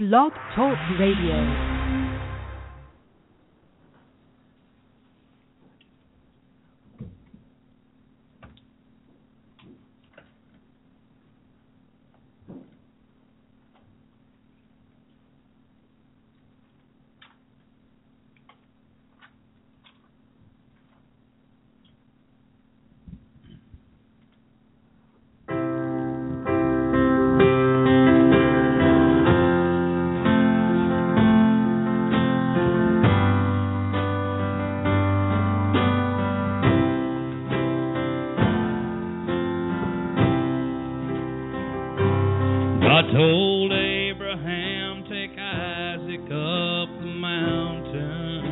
Blog Talk Radio. Told Abraham, take Isaac up the mountain,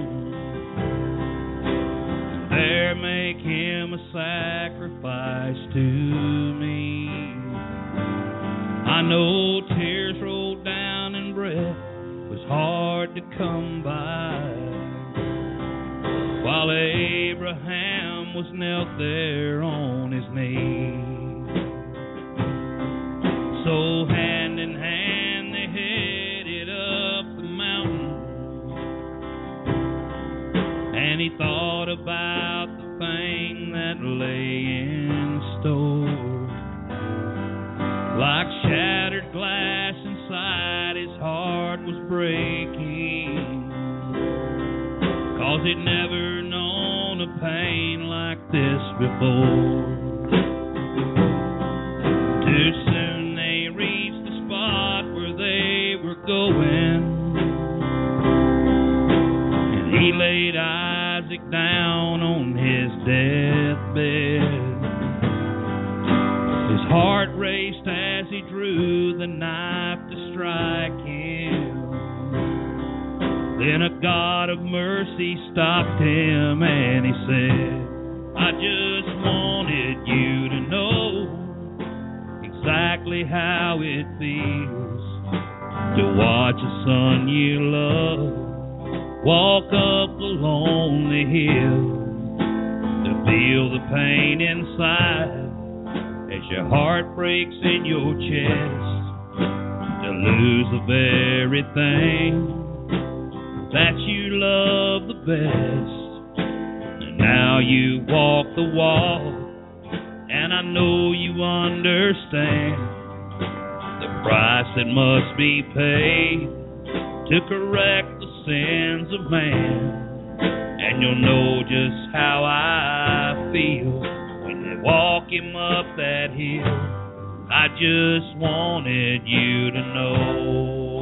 and there make him a sacrifice to me. I know tears rolled down and breath was hard to come by, while Abraham was knelt there on his knees. So hand in hand they headed up the mountain, and he thought about the thing that lay in store. Like shattered glass inside, his heart was breaking, 'cause he'd never known a pain like this before. Too soon going, and he laid Isaac down on his deathbed. His heart raced as he drew the knife to strike him. Then a God of mercy stopped him and he said, I just wanted you to know exactly how it feels to watch a son you love walk up the lonely hill, to feel the pain inside as your heart breaks in your chest, to lose the very thing that you love the best. And now you walk the walk, and I know you understand price that must be paid to correct the sins of man. And you'll know just how I feel when they walk him up that hill. I just wanted you to know.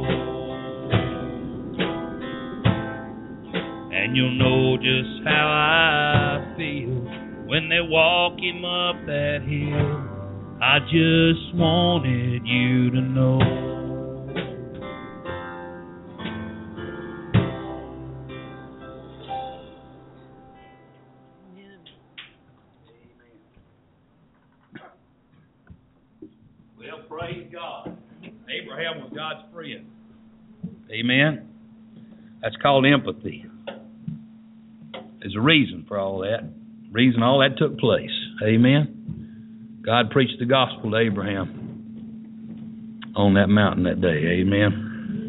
And you'll know just how I feel when they walk him up that hill. I just wanted you to know. Well, praise God. Abraham was God's friend. Amen. That's called empathy. There's a reason for all that. Reason all that took place. Amen. God preached the gospel to Abraham on that mountain that day. Amen.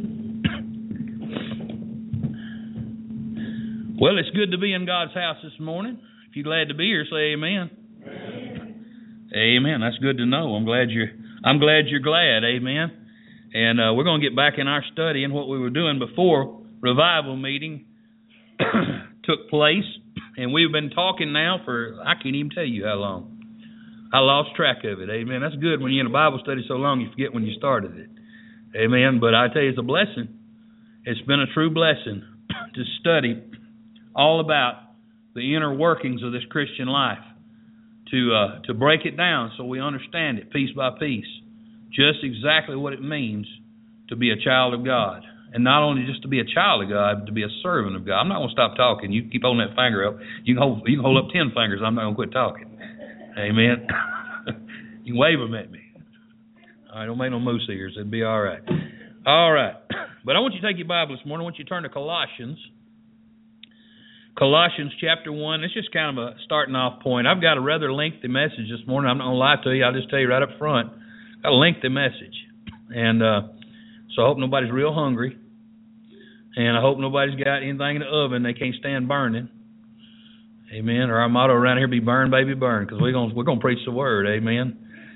Well, it's good to be in God's house this morning. If you're glad to be here, say amen. Amen. Amen. That's good to know. I'm glad you're glad. Amen. And we're going to get back in our study and what we were doing before revival meeting took place. And we've been talking now for, I can't even tell you how long. I lost track of it. Amen. That's good when you're in a Bible study so long you forget when you started it. Amen. But I tell you, it's a blessing. It's been a true blessing to study all about the inner workings of this Christian life, to break it down so we understand it piece by piece, just exactly what it means to be a child of God. And not only just to be a child of God, but to be a servant of God. I'm not going to stop talking. You keep holding that finger up. You can hold up 10 fingers. I'm not going to quit talking. Amen. You can wave them at me. All right, don't make no moose ears. It'll be all right. All right. But I want you to take your Bible this morning. I want you to turn to Colossians. Colossians chapter 1. It's just kind of a starting off point. I've got a rather lengthy message this morning. I'm not going to lie to you. I'll just tell you right up front. Got a lengthy message. And so So I hope nobody's real hungry. And I hope nobody's got anything in the oven they can't stand burning. Amen. Or our motto around here be burn, baby, burn, because we're gonna preach the word. Amen.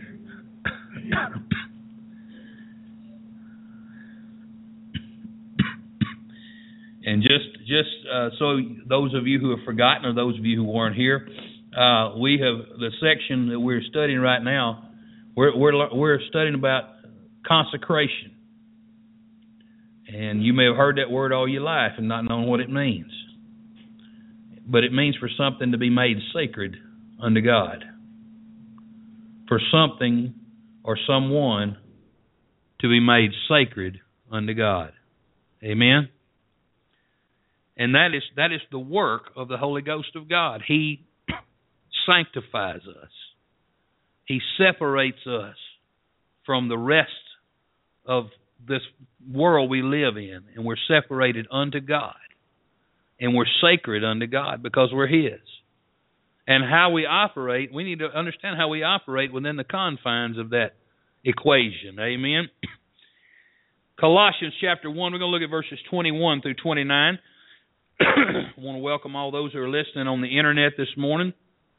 And just so those of you who have forgotten, or those of you who weren't here, we have the section that we're studying right now. We're studying about consecration. And you may have heard that word all your life and not known what it means. But it means for something to be made sacred unto God. For something or someone to be made sacred unto God. Amen? And that is the work of the Holy Ghost of God. He sanctifies us. He separates us from the rest of this world we live in, and we're separated unto God, and we're sacred unto God because we're His. And how we operate, we need to understand how we operate within the confines of that equation. Amen. Colossians chapter 1, we're going to look at verses 21 through 29. I want to welcome all those who are listening on the internet this morning,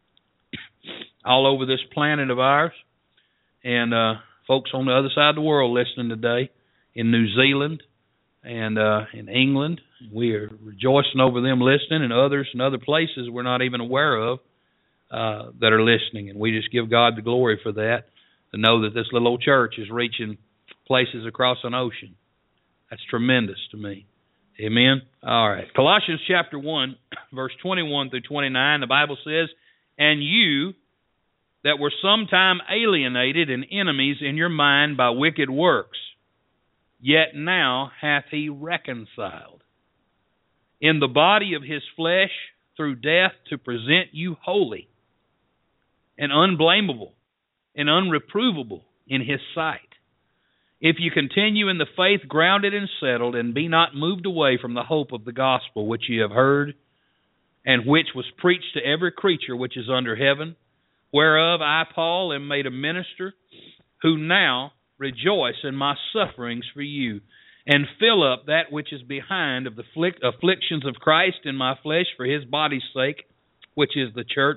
all over this planet of ours, and folks on the other side of the world listening today. In New Zealand and in England. We are rejoicing over them listening, and others in other places we're not even aware of that are listening. And we just give God the glory for that, to know that this little old church is reaching places across an ocean. That's tremendous to me. Amen? All right. Colossians chapter 1, verse 21 through 29, the Bible says, "And you that were sometime alienated and enemies in your mind by wicked works, yet now hath he reconciled in the body of his flesh through death to present you holy and unblameable and unreprovable in his sight. If you continue in the faith grounded and settled, and be not moved away from the hope of the gospel which ye have heard, and which was preached to every creature which is under heaven, whereof I, Paul, am made a minister, who now rejoice in my sufferings for you, and fill up that which is behind of the afflictions of Christ in my flesh for his body's sake, which is the church,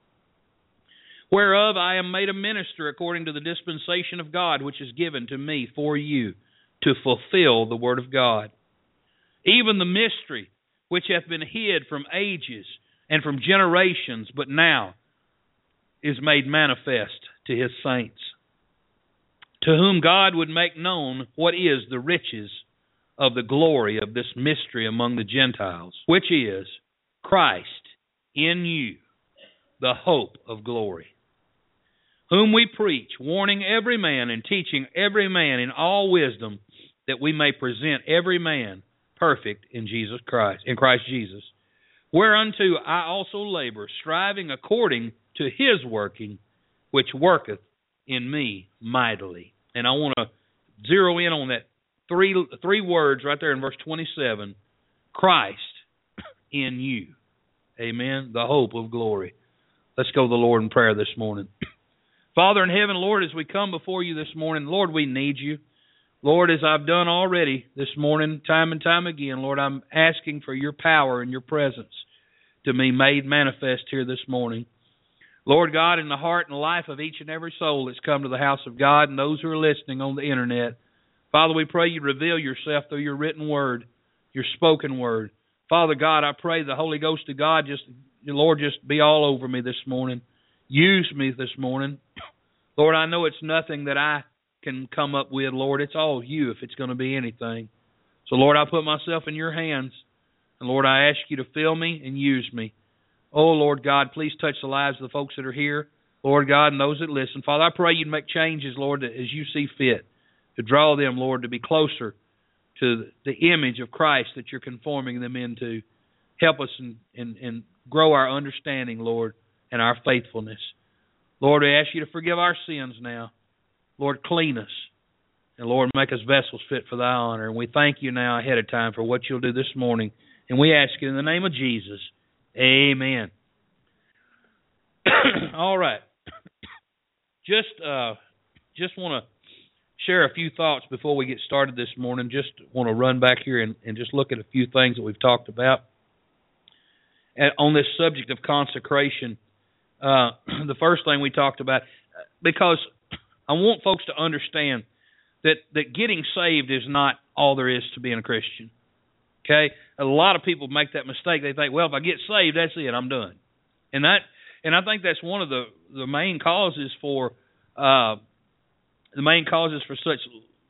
whereof I am made a minister according to the dispensation of God, which is given to me for you, to fulfill the word of God, even the mystery which hath been hid from ages and from generations, but now is made manifest to his saints, to whom God would make known what is the riches of the glory of this mystery among the Gentiles, which is Christ in you, the hope of glory, whom we preach, warning every man and teaching every man in all wisdom, that we may present every man perfect in Christ Jesus, whereunto I also labor, striving according to his working, which worketh in me mightily." And I want to zero in on that three words right there in verse 27, Christ in you. Amen. The hope of glory. Let's go to the Lord in prayer this morning. Father in heaven, Lord, as we come before you this morning, Lord, we need you. Lord, as I've done already this morning, time and time again, Lord, I'm asking for your power and your presence to be made manifest here this morning. Lord God, in the heart and life of each and every soul that's come to the house of God and those who are listening on the internet, Father, we pray you reveal yourself through your written word, your spoken word. Father God, I pray the Holy Ghost of God, Lord, just be all over me this morning. Use me this morning. Lord, I know it's nothing that I can come up with, Lord. It's all you if it's going to be anything. So, Lord, I put myself in your hands. And, Lord, I ask you to fill me and use me. Oh, Lord God, please touch the lives of the folks that are here, Lord God, and those that listen. Father, I pray you'd make changes, Lord, as you see fit, to draw them, Lord, to be closer to the image of Christ that you're conforming them into. Help us and grow our understanding, Lord, and our faithfulness. Lord, we ask you to forgive our sins now. Lord, clean us. And, Lord, make us vessels fit for thy honor. And we thank you now ahead of time for what you'll do this morning. And we ask it in the name of Jesus. Amen. All right. Just want to share a few thoughts before we get started this morning. Just want to run back here and just look at a few things that we've talked about. And on this subject of consecration, the first thing we talked about, because I want folks to understand that getting saved is not all there is to being a Christian. Okay? A lot of people make that mistake. They think, well, if I get saved, that's it, I'm done. And I think that's one of the main causes for such,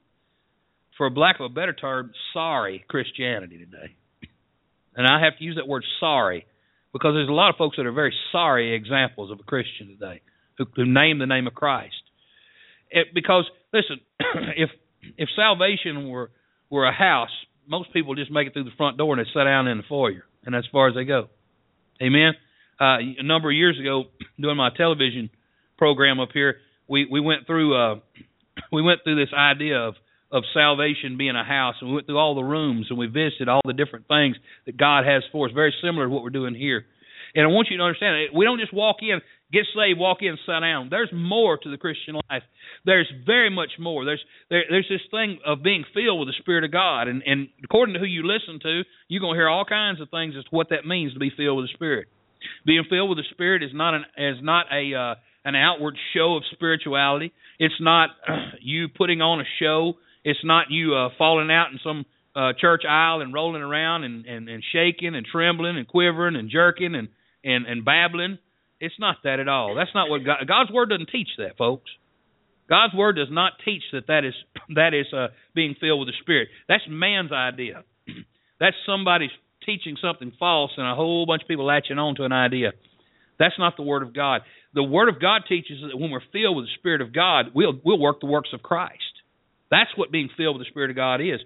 for lack of a better term, sorry Christianity today. And I have to use that word sorry because there's a lot of folks that are very sorry examples of a Christian today who name the name of Christ. Because listen, if salvation were a house, most people just make it through the front door and they sit down in the foyer, and that's as far as they go. Amen. A number of years ago, doing my television program up here, we went through this idea of salvation being a house, and we went through all the rooms and we visited all the different things that God has for us, very similar to what we're doing here. And I want you to understand, we don't just walk in, get saved, walk in, sit down. There's more to the Christian life. There's very much more. There's this thing of being filled with the Spirit of God, and according to who you listen to, you're going to hear all kinds of things as to what that means to be filled with the Spirit. Being filled with the Spirit is not an outward show of spirituality. It's not you putting on a show. It's not you falling out in some church aisle and rolling around and shaking and trembling and quivering and jerking and babbling. It's not that at all. That's not what God's Word doesn't teach that, folks. God's Word does not teach that is being filled with the Spirit. That's man's idea. That's somebody's teaching something false and a whole bunch of people latching on to an idea. That's not the Word of God. The Word of God teaches that when we're filled with the Spirit of God, we'll work the works of Christ. That's what being filled with the Spirit of God is.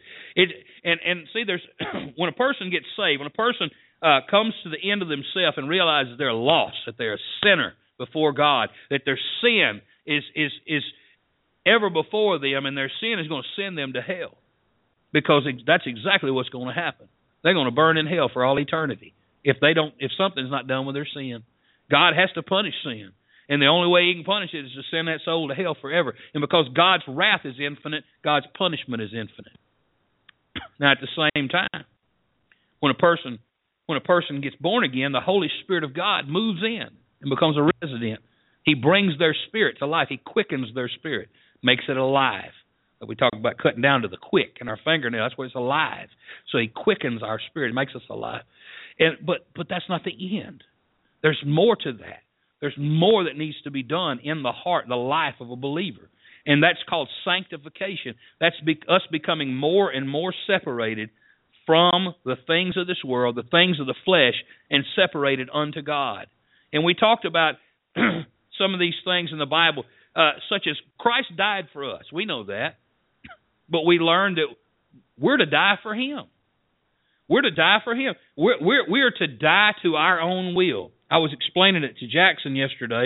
And see, there's when a person gets saved, when a person comes to the end of themselves and realizes they're lost, that they're a sinner before God, that their sin is ever before them, and their sin is going to send them to hell, because that's exactly what's going to happen. They're going to burn in hell for all eternity if something's not done with their sin. God has to punish sin. And the only way He can punish it is to send that soul to hell forever. And because God's wrath is infinite, God's punishment is infinite. Now, at the same time, when a person gets born again, the Holy Spirit of God moves in and becomes a resident. He brings their spirit to life. He quickens their spirit, makes it alive. We talk about cutting down to the quick in our fingernail. That's where it's alive. So He quickens our spirit. It makes us alive. But that's not the end. There's more to that. There's more that needs to be done in the heart, the life of a believer. And that's called sanctification. That's us becoming more and more separated from the things of this world, the things of the flesh, and separated unto God. And we talked about some of these things in the Bible, such as Christ died for us. We know that. But we learned that we're to die for Him. We're to die for Him. We're to die to our own will. I was explaining it to Jackson yesterday,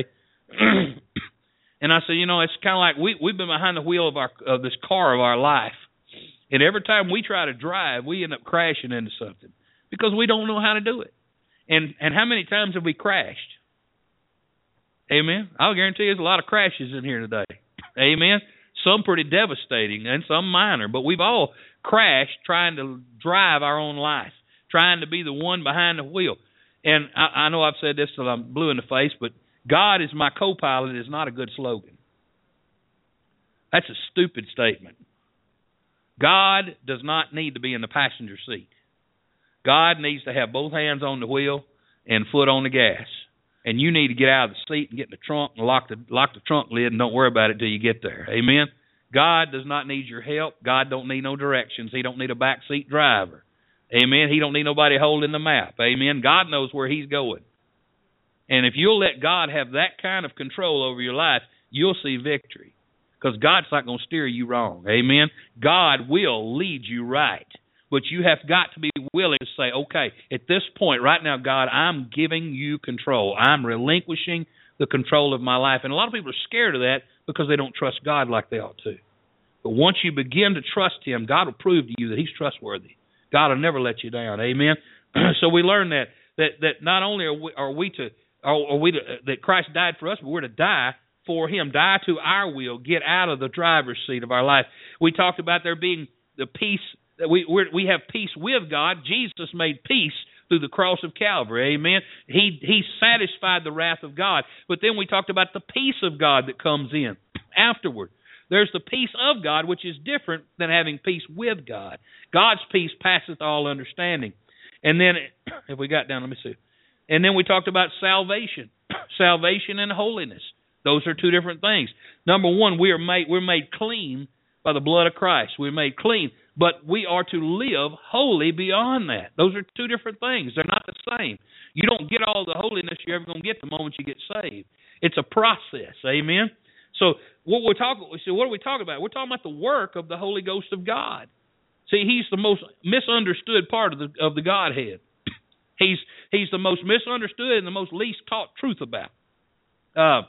and I said, it's kind of like we've been behind the wheel of this car of our life, and every time we try to drive, we end up crashing into something because we don't know how to do it. And how many times have we crashed? Amen. I'll guarantee there's a lot of crashes in here today. Amen. Some pretty devastating and some minor, but we've all crashed trying to drive our own life, trying to be the one behind the wheel. And I know I've said this till I'm blue in the face, but God is my co-pilot is not a good slogan. That's a stupid statement. God does not need to be in the passenger seat. God needs to have both hands on the wheel and foot on the gas. And you need to get out of the seat and get in the trunk and lock the trunk lid and don't worry about it till you get there. Amen? God does not need your help. God don't need no directions. He don't need a backseat driver. Amen? He don't need nobody holding the map. Amen? God knows where He's going. And if you'll let God have that kind of control over your life, you'll see victory. Because God's not going to steer you wrong. Amen? God will lead you right. But you have got to be willing to say, okay, at this point right now, God, I'm giving you control. I'm relinquishing the control of my life. And a lot of people are scared of that because they don't trust God like they ought to. But once you begin to trust Him, God will prove to you that He's trustworthy. God will never let you down. Amen? So we learn that not only are we that Christ died for us, but we're to die for Him. Die to our will. Get out of the driver's seat of our life. We talked about there being the peace. We have peace with God. Jesus made peace through the cross of Calvary. Amen. He satisfied the wrath of God. But then we talked about the peace of God that comes in afterward. There's the peace of God, which is different than having peace with God. God's peace passeth all understanding. And then, if we got down, let me see. And then we talked about salvation. Salvation and holiness. Those are two different things. Number one, we're made clean by the blood of Christ. We're made clean. But we are to live holy beyond that. Those are two different things. They're not the same. You don't get all the holiness you're ever going to get the moment you get saved. It's a process. Amen? So what are we talking about? We're talking about the work of the Holy Ghost of God. See, He's the most misunderstood part of the Godhead. He's the most misunderstood and the most least taught truth about. I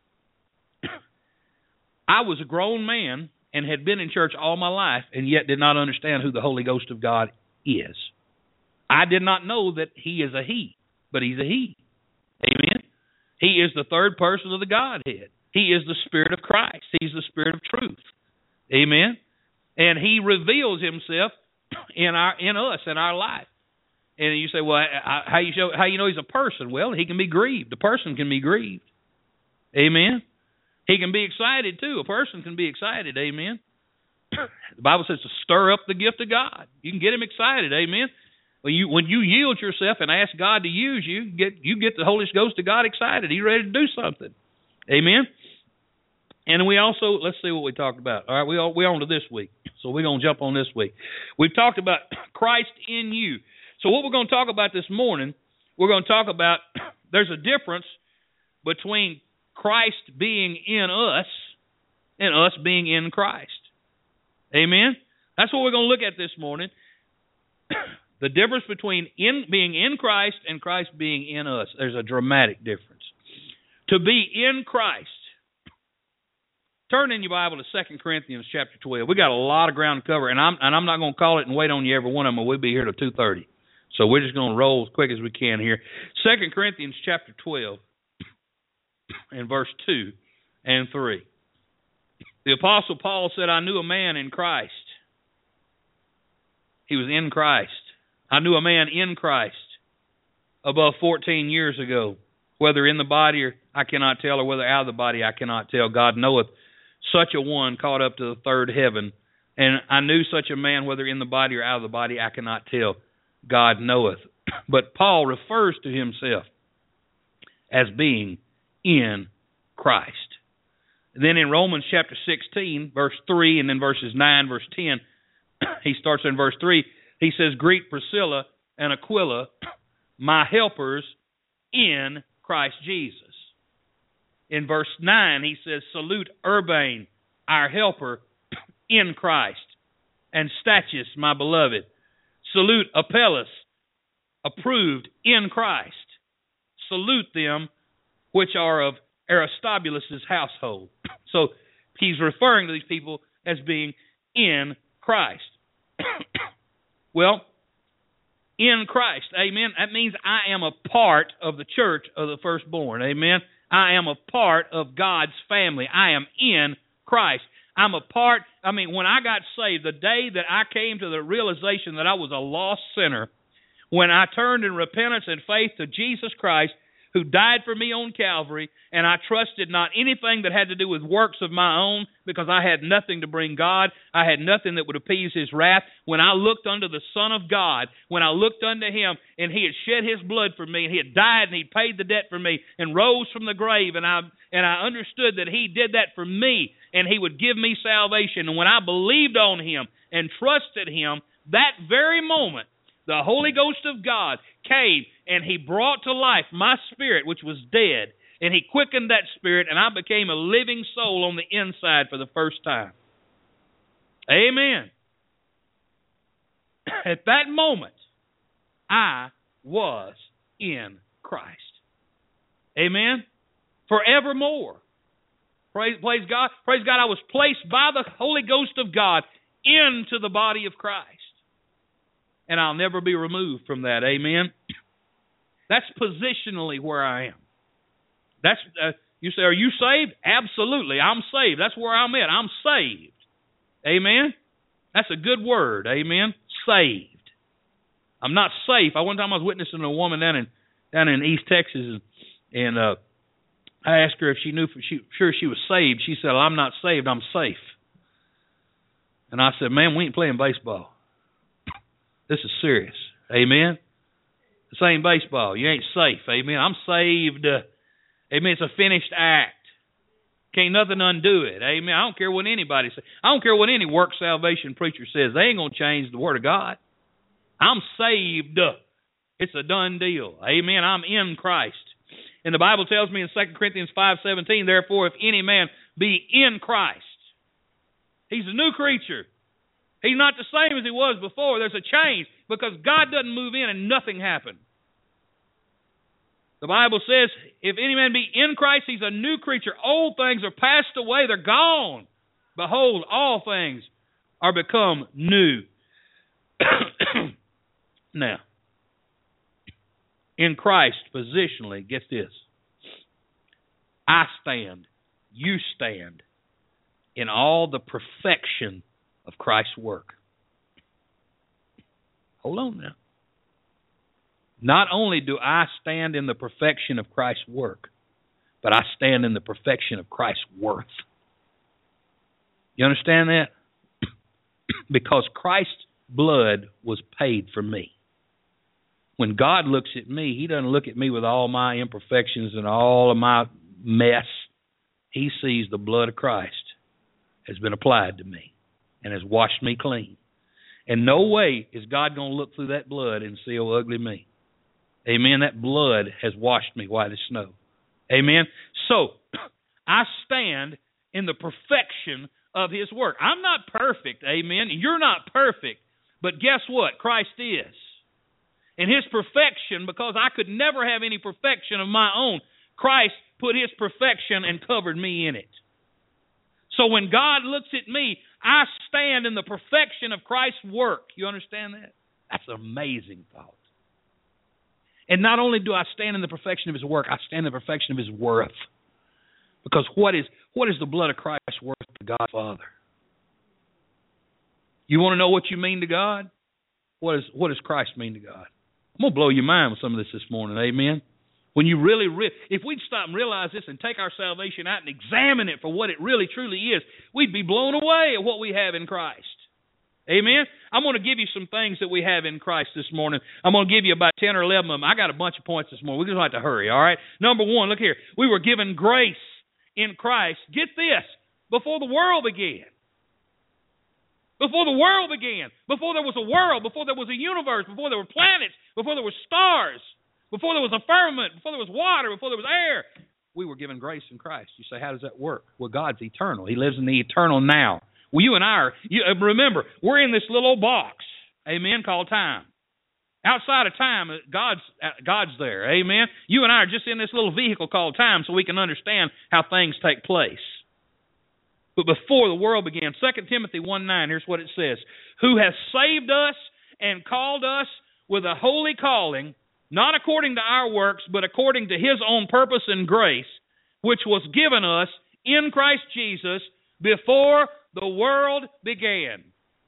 was a grown man and had been in church all my life and yet did not understand who the Holy Ghost of God is. I did not know that He is a He, but He's a He. Amen? He is the third person of the Godhead. He is the Spirit of Christ. He's the Spirit of truth. Amen? And He reveals Himself in us, in our life. And you say, well, how you know He's a person? Well, He can be grieved. A person can be grieved. Amen? He can be excited too. A person can be excited. Amen? The Bible says to stir up the gift of God. You can get Him excited. Amen? When you yield yourself and ask God to use you, you get the Holy Ghost of God excited. He's ready to do something. Amen? And we also, let's see what we talked about. All right, we're on to this week. So we're going to jump on this week. We've talked about Christ in you. So what we're going to talk about this morning, we're going to talk about there's a difference between Christ being in us and us being in Christ. Amen? That's what we're going to look at this morning. The difference between being in Christ and Christ being in us. There's a dramatic difference. To be in Christ. Turn in your Bible to 2 Corinthians chapter 12. We got a lot of ground to cover, and I'm not going to call it and wait on you every one of them, or we'll be here till 2:30. So we're just going to roll as quick as we can here. 2 Corinthians chapter 12 and verse 2 and 3. The Apostle Paul said, I knew a man in Christ. He was in Christ. I knew a man in Christ above 14 years ago. Whether in the body or I cannot tell, or whether out of the body I cannot tell. God knoweth. Such a one caught up to the third heaven. And I knew such a man, whether in the body or out of the body, I cannot tell. God knoweth. But Paul refers to himself as being in Christ. And then in Romans chapter 16, verse 3, and then verses 9, verse 10, he starts in verse 3. He says, Greet Priscilla and Aquila, my helpers in Christ Jesus. In verse 9, he says, Salute Urbane, our helper in Christ, and Stachys, my beloved. Salute Apelles, approved in Christ. Salute them which are of Aristobulus' household. So he's referring to these people as being in Christ. Well, in Christ, amen, that means I am a part of the church of the firstborn, amen. I am a part of God's family. I am in Christ. I'm a part, when I got saved, the day that I came to the realization that I was a lost sinner, when I turned in repentance and faith to Jesus Christ, who died for me on Calvary, and I trusted not anything that had to do with works of my own, because I had nothing to bring God. I had nothing that would appease His wrath. When I looked unto the Son of God, when I looked unto Him, and He had shed His blood for me, and He had died, and He paid the debt for me, and rose from the grave, and I understood that He did that for me, and He would give me salvation. And when I believed on Him and trusted Him, that very moment, the Holy Ghost of God came and He brought to life my spirit, which was dead. And He quickened that spirit, and I became a living soul on the inside for the first time. Amen. At that moment, I was in Christ. Amen. Forevermore. Praise God. Praise God. I was placed by the Holy Ghost of God into the body of Christ. And I'll never be removed from that. Amen. That's positionally where I am. You say, are you saved? Absolutely, I'm saved. That's where I'm at. I'm saved. Amen? That's a good word. Amen? Saved. I'm not safe. One time I was witnessing a woman down in East Texas, and I asked her if she knew sure she was saved. She said, well, I'm not saved. I'm safe. And I said, man, we ain't playing baseball. This is serious. Amen? This ain't baseball. You ain't safe. Amen? I'm saved. Amen? It's a finished act. Can't nothing undo it. Amen? I don't care what anybody says. I don't care what any work salvation preacher says. They ain't going to change the Word of God. I'm saved. It's a done deal. Amen? I'm in Christ. And the Bible tells me in 2 Corinthians 5:17, therefore, if any man be in Christ, he's a new creature. He's not the same as he was before. There's a change because God doesn't move in and nothing happened. The Bible says, if any man be in Christ, he's a new creature. Old things are passed away. They're gone. Behold, all things are become new. Now, in Christ, positionally, get this. I stand, you stand in all the perfection of Christ's work. Hold on now. Not only do I stand in the perfection of Christ's work, but I stand in the perfection of Christ's worth. You understand that? Because Christ's blood was paid for me. When God looks at me, He doesn't look at me with all my imperfections and all of my mess. He sees the blood of Christ has been applied to me and has washed me clean. And no way is God going to look through that blood and see how ugly me. Amen. That blood has washed me white as snow. Amen. So, I stand in the perfection of His work. I'm not perfect. Amen. You're not perfect. But guess what? Christ is. And His perfection, because I could never have any perfection of my own, Christ put His perfection and covered me in it. So when God looks at me, I stand in the perfection of Christ's work. You understand that? That's an amazing thought. And not only do I stand in the perfection of His work, I stand in the perfection of His worth. Because what is the blood of Christ worth to God Father? You want to know what you mean to God? What does Christ mean to God? I'm going to blow your mind with some of this morning, amen? When you really, if we'd stop and realize this and take our salvation out and examine it for what it really truly is, we'd be blown away at what we have in Christ. Amen? I'm going to give you some things that we have in Christ this morning. I'm going to give you about 10 or 11 of them. I got a bunch of points this morning. We're going to have to hurry, all right? Number one, look here. We were given grace in Christ. Get this, before the world began. Before the world began, before there was a world, before there was a universe, before there were planets, before there were stars, before there was a firmament, before there was water, before there was air, we were given grace in Christ. You say, how does that work? Well, God's eternal. He lives in the eternal now. Well, you and I remember, we're in this little box, amen, called time. Outside of time, God's there, amen. You and I are just in this little vehicle called time so we can understand how things take place. But before the world began, 2 Timothy 1:9, here's what it says. Who has saved us and called us with a holy calling, not according to our works, but according to His own purpose and grace, which was given us in Christ Jesus before the world began.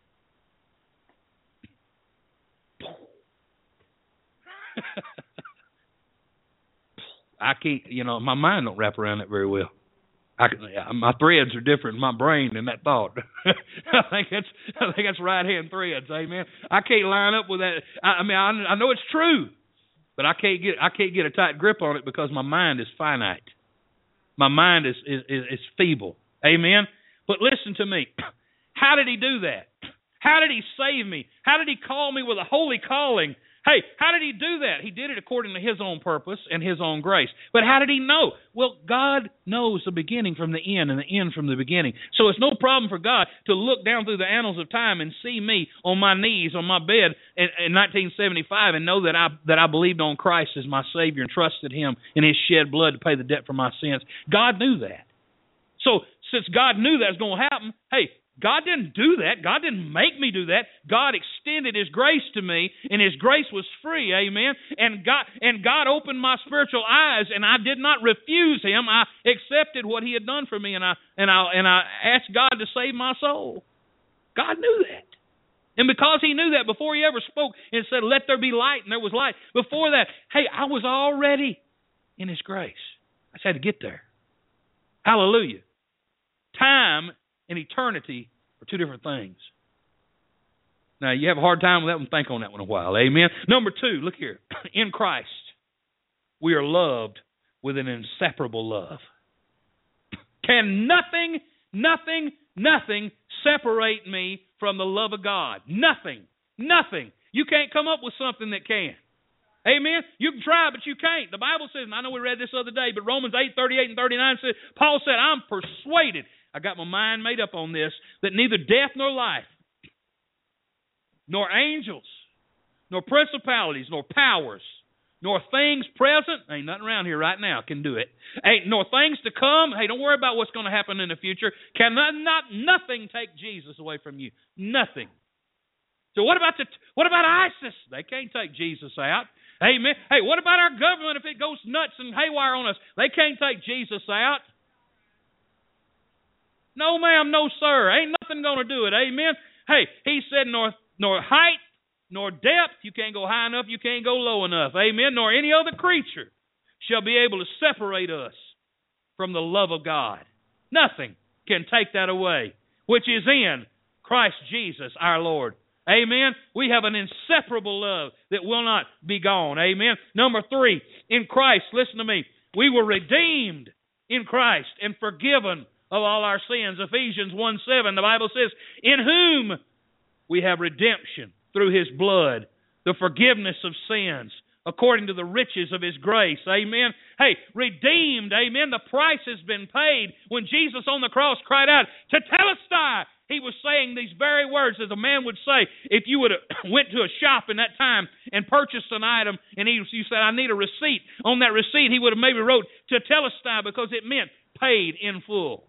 I can't, my mind don't wrap around that very well. My threads are different in my brain than that thought. I think that's right-hand threads, amen. I can't line up with that. I know it's true, but I can't get a tight grip on it because my mind is finite. My mind is feeble, amen. But listen to me. How did He do that? How did He save me? How did He call me with a holy calling? Hey, how did He do that? He did it according to His own purpose and His own grace. But how did He know? Well, God knows the beginning from the end and the end from the beginning. So it's no problem for God to look down through the annals of time and see me on my knees, on my bed in 1975 and know that I believed on Christ as my Savior and trusted Him in His shed blood to pay the debt for my sins. God knew that. So since God knew that was going to happen, hey, God didn't do that. God didn't make me do that. God extended His grace to me, and His grace was free, amen? And God opened my spiritual eyes, and I did not refuse Him. I accepted what He had done for me, and I asked God to save my soul. God knew that. And because He knew that before He ever spoke and said, let there be light, and there was light, before that, hey, I was already in His grace. I just had to get there. Hallelujah. Time and eternity are two different things. Now, you have a hard time with that one. Think on that one a while. Amen. Number 2, look here. In Christ, we are loved with an inseparable love. Can nothing separate me from the love of God? Nothing. You can't come up with something that can. Amen? You can try, but you can't. The Bible says, and I know we read this the other day, but Romans 8:38 and 39 says, Paul said, I'm persuaded, I got my mind made up on this, that neither death nor life, nor angels, nor principalities, nor powers, nor things present, ain't nothing around here right now can do it, nor things to come, hey, don't worry about what's going to happen in the future, nothing take Jesus away from you. Nothing. So what about ISIS? They can't take Jesus out. Amen. Hey, what about our government if it goes nuts and haywire on us? They can't take Jesus out. No, ma'am, no, sir. Ain't nothing going to do it. Amen. Hey, He said nor height, nor depth, you can't go high enough, you can't go low enough. Amen. Nor any other creature shall be able to separate us from the love of God. Nothing can take that away, which is in Christ Jesus our Lord. Amen. We have an inseparable love that will not be gone. Amen. Number 3, in Christ, listen to me, we were redeemed in Christ and forgiven of all our sins. Ephesians 1:7, the Bible says, in whom we have redemption through His blood, the forgiveness of sins, according to the riches of His grace. Amen. Hey, redeemed. Amen. The price has been paid. When Jesus on the cross cried out, Tetelestai, He was saying these very words as a man would say if you would have went to a shop in that time and purchased an item and you said, I need a receipt. On that receipt, he would have maybe wrote Tetelestai because it meant paid in full.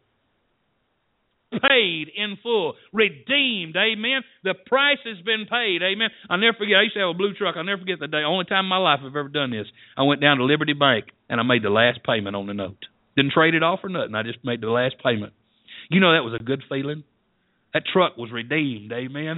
Paid in full. Redeemed. Amen. The price has been paid. Amen. I'll never forget. I used to have a blue truck. I'll never forget the day. Only time in my life I've ever done this. I went down to Liberty Bank and I made the last payment on the note. Didn't trade it off or nothing. I just made the last payment. You know that was a good feeling. That truck was redeemed, amen.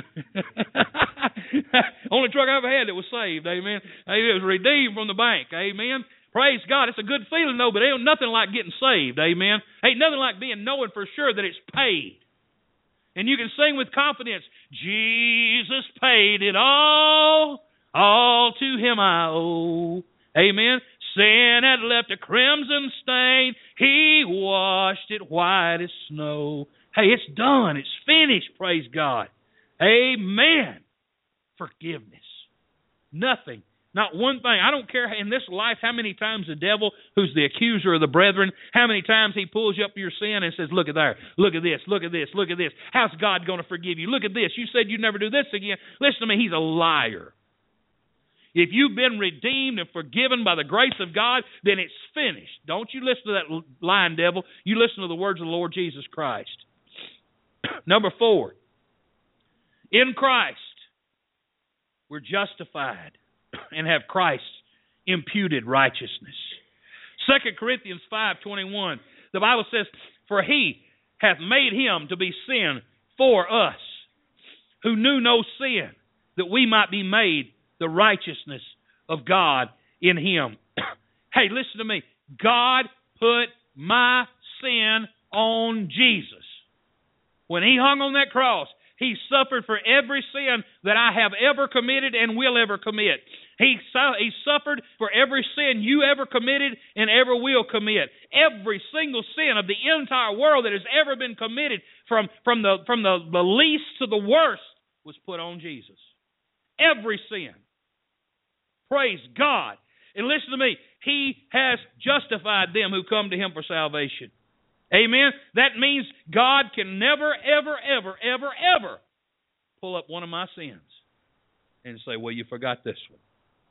Only truck I ever had that was saved, amen. It was redeemed from the bank, amen. Praise God. It's a good feeling, though, but ain't nothing like getting saved, amen. Ain't nothing like knowing for sure that it's paid. And you can sing with confidence, Jesus paid it all to Him I owe. Amen. Sin had left a crimson stain, He washed it white as snow. Hey, it's done. It's finished. Praise God. Amen. Forgiveness. Nothing. Not one thing. I don't care in this life how many times the devil, who's the accuser of the brethren, how many times he pulls you up your sin and says, look at there. Look at this. Look at this. Look at this. How's God going to forgive you? Look at this. You said you'd never do this again. Listen to me. He's a liar. If you've been redeemed and forgiven by the grace of God, then it's finished. Don't you listen to that lying devil. You listen to the words of the Lord Jesus Christ. Number 4, in Christ, we're justified and have Christ's imputed righteousness. 2 Corinthians 5:21, the Bible says, for He hath made Him to be sin for us, who knew no sin, that we might be made the righteousness of God in Him. Hey, listen to me. God put my sin on Jesus. When He hung on that cross, He suffered for every sin that I have ever committed and will ever commit. He suffered for every sin you ever committed and ever will commit. Every single sin of the entire world that has ever been committed, from the least to the worst, was put on Jesus. Every sin. Praise God. And listen to me. He has justified them who come to Him for salvation. Amen. That means God can never, ever, ever, ever, ever pull up one of my sins and say, well, you forgot this one.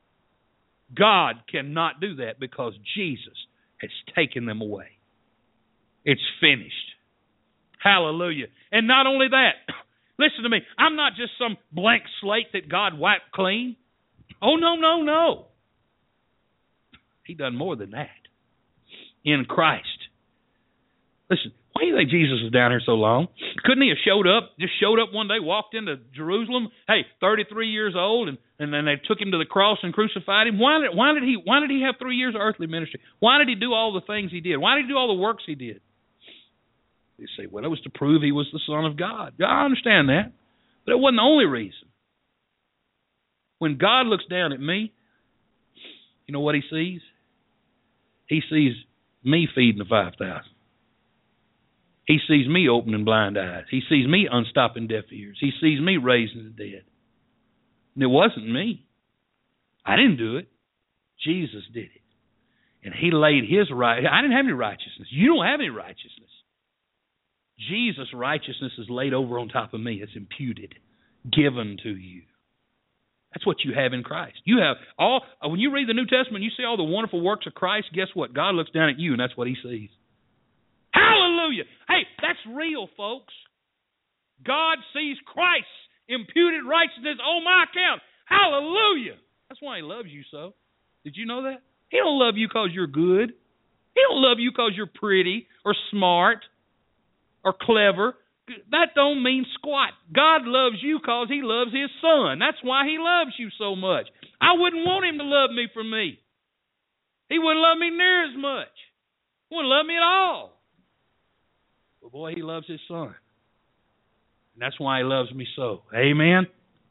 God cannot do that because Jesus has taken them away. It's finished. Hallelujah. And not only that, listen to me, I'm not just some blank slate that God wiped clean. Oh, no, no, no. He done more than that. In Christ. Listen, why do you think Jesus was down here so long? Couldn't he have showed up one day, walked into Jerusalem, 33 years old, and then they took him to the cross and crucified him? Why did he have 3 years of earthly ministry? Why did he do all the things he did? Why did he do all the works he did? You say, well, it was to prove he was the Son of God. I understand that, but it wasn't the only reason. When God looks down at me, you know what he sees? He sees me feeding the 5,000. He sees me opening blind eyes. He sees me unstopping deaf ears. He sees me raising the dead. And it wasn't me. I didn't do it. Jesus did it. And he laid his right. I didn't have any righteousness. You don't have any righteousness. Jesus' righteousness is laid over on top of me. It's imputed, given to you. That's what you have in Christ. You have all. When you read the New Testament, you see all the wonderful works of Christ. Guess what? God looks down at you, and that's what he sees. Hallelujah. Hey, that's real, folks. God sees Christ's imputed righteousness on my account. Hallelujah. That's why he loves you so. Did you know that? He don't love you because you're good. He don't love you because you're pretty or smart or clever. That don't mean squat. God loves you because he loves his Son. That's why he loves you so much. I wouldn't want him to love me for me. He wouldn't love me near as much. He wouldn't love me at all. But boy, he loves his Son. And that's why he loves me so. Amen.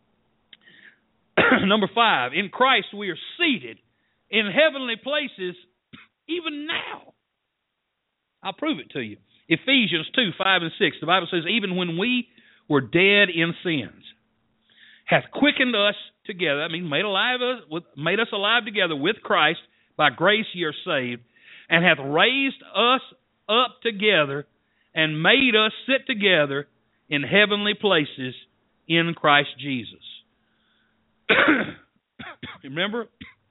Number 5, in Christ we are seated in heavenly places even now. I'll prove it to you. Ephesians 2, 5 and 6, the Bible says, even when we were dead in sins, hath quickened us together, that means made us alive together with Christ, by grace ye are saved, and hath raised us up together, and made us sit together in heavenly places in Christ Jesus. Remember,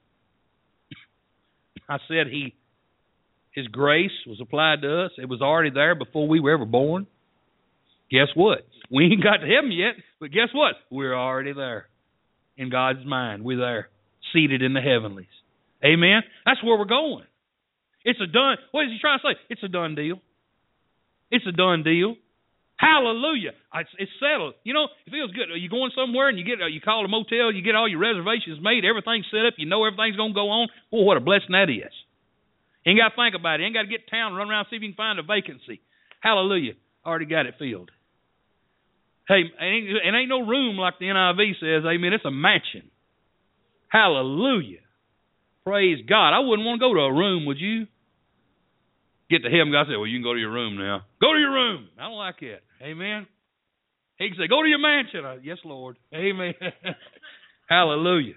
I said his grace was applied to us. It was already there before we were ever born. Guess what? We ain't got to heaven yet, but guess what? We're already there. In God's mind, we're there, seated in the heavenlies. Amen? That's where we're going. It's a done. What is he trying to say? It's a done deal. It's a done deal. Hallelujah. It's settled. You know, it feels good. You're going somewhere and you call a motel, you get all your reservations made, everything's set up, you know everything's going to go on. Boy, what a blessing that is. You ain't got to think about it. You ain't got to get to town and run around and see if you can find a vacancy. Hallelujah. Already got it filled. Hey, it ain't no room like the NIV says, amen. It's a mansion. Hallelujah. Praise God. I wouldn't want to go to a room, would you? Get to heaven, God said, well, you can go to your room now. Go to your room. I don't like it. Amen. He can say, go to your mansion. Yes, Lord. Amen. Hallelujah.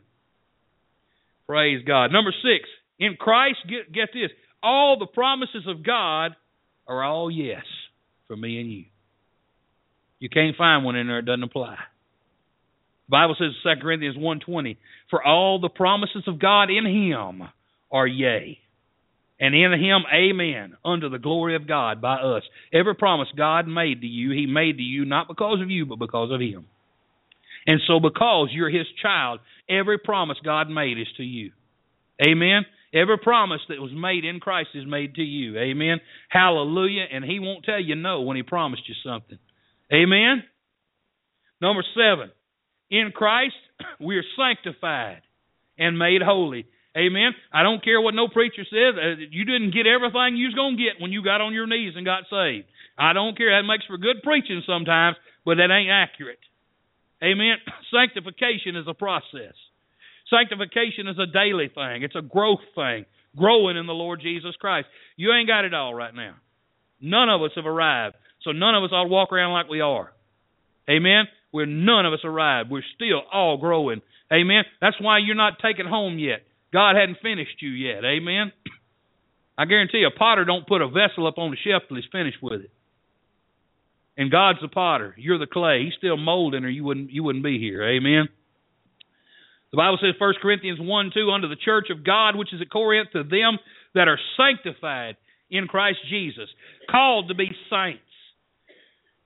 Praise God. Number 6, in Christ, get this, all the promises of God are all yes for me and you. You can't find one in there that doesn't apply. The Bible says in 2 Corinthians 1:20, for all the promises of God in him are yea, and in him amen, unto the glory of God by us. Every promise God made to you, he made to you not because of you, but because of him. And so because you're his child, every promise God made is to you. Amen? Every promise that was made in Christ is made to you. Amen? Hallelujah. And he won't tell you no when he promised you something. Amen? Number 7, in Christ we are sanctified and made holy. Amen? I don't care what no preacher says. You didn't get everything you was going to get when you got on your knees and got saved. I don't care. That makes for good preaching sometimes, but that ain't accurate. Amen? Sanctification is a process. Sanctification is a daily thing. It's a growth thing. Growing in the Lord Jesus Christ. You ain't got it all right now. None of us have arrived. So none of us ought to walk around like we are. Amen? None of us arrived. We're still all growing. Amen? That's why you're not taken home yet. God hadn't finished you yet. Amen? I guarantee you, a potter don't put a vessel up on the shelf till he's finished with it. And God's the potter. You're the clay. He's still molding or you wouldn't be here. Amen? The Bible says, 1 Corinthians 1:2, unto the church of God, which is at Corinth, to them that are sanctified in Christ Jesus, called to be saints.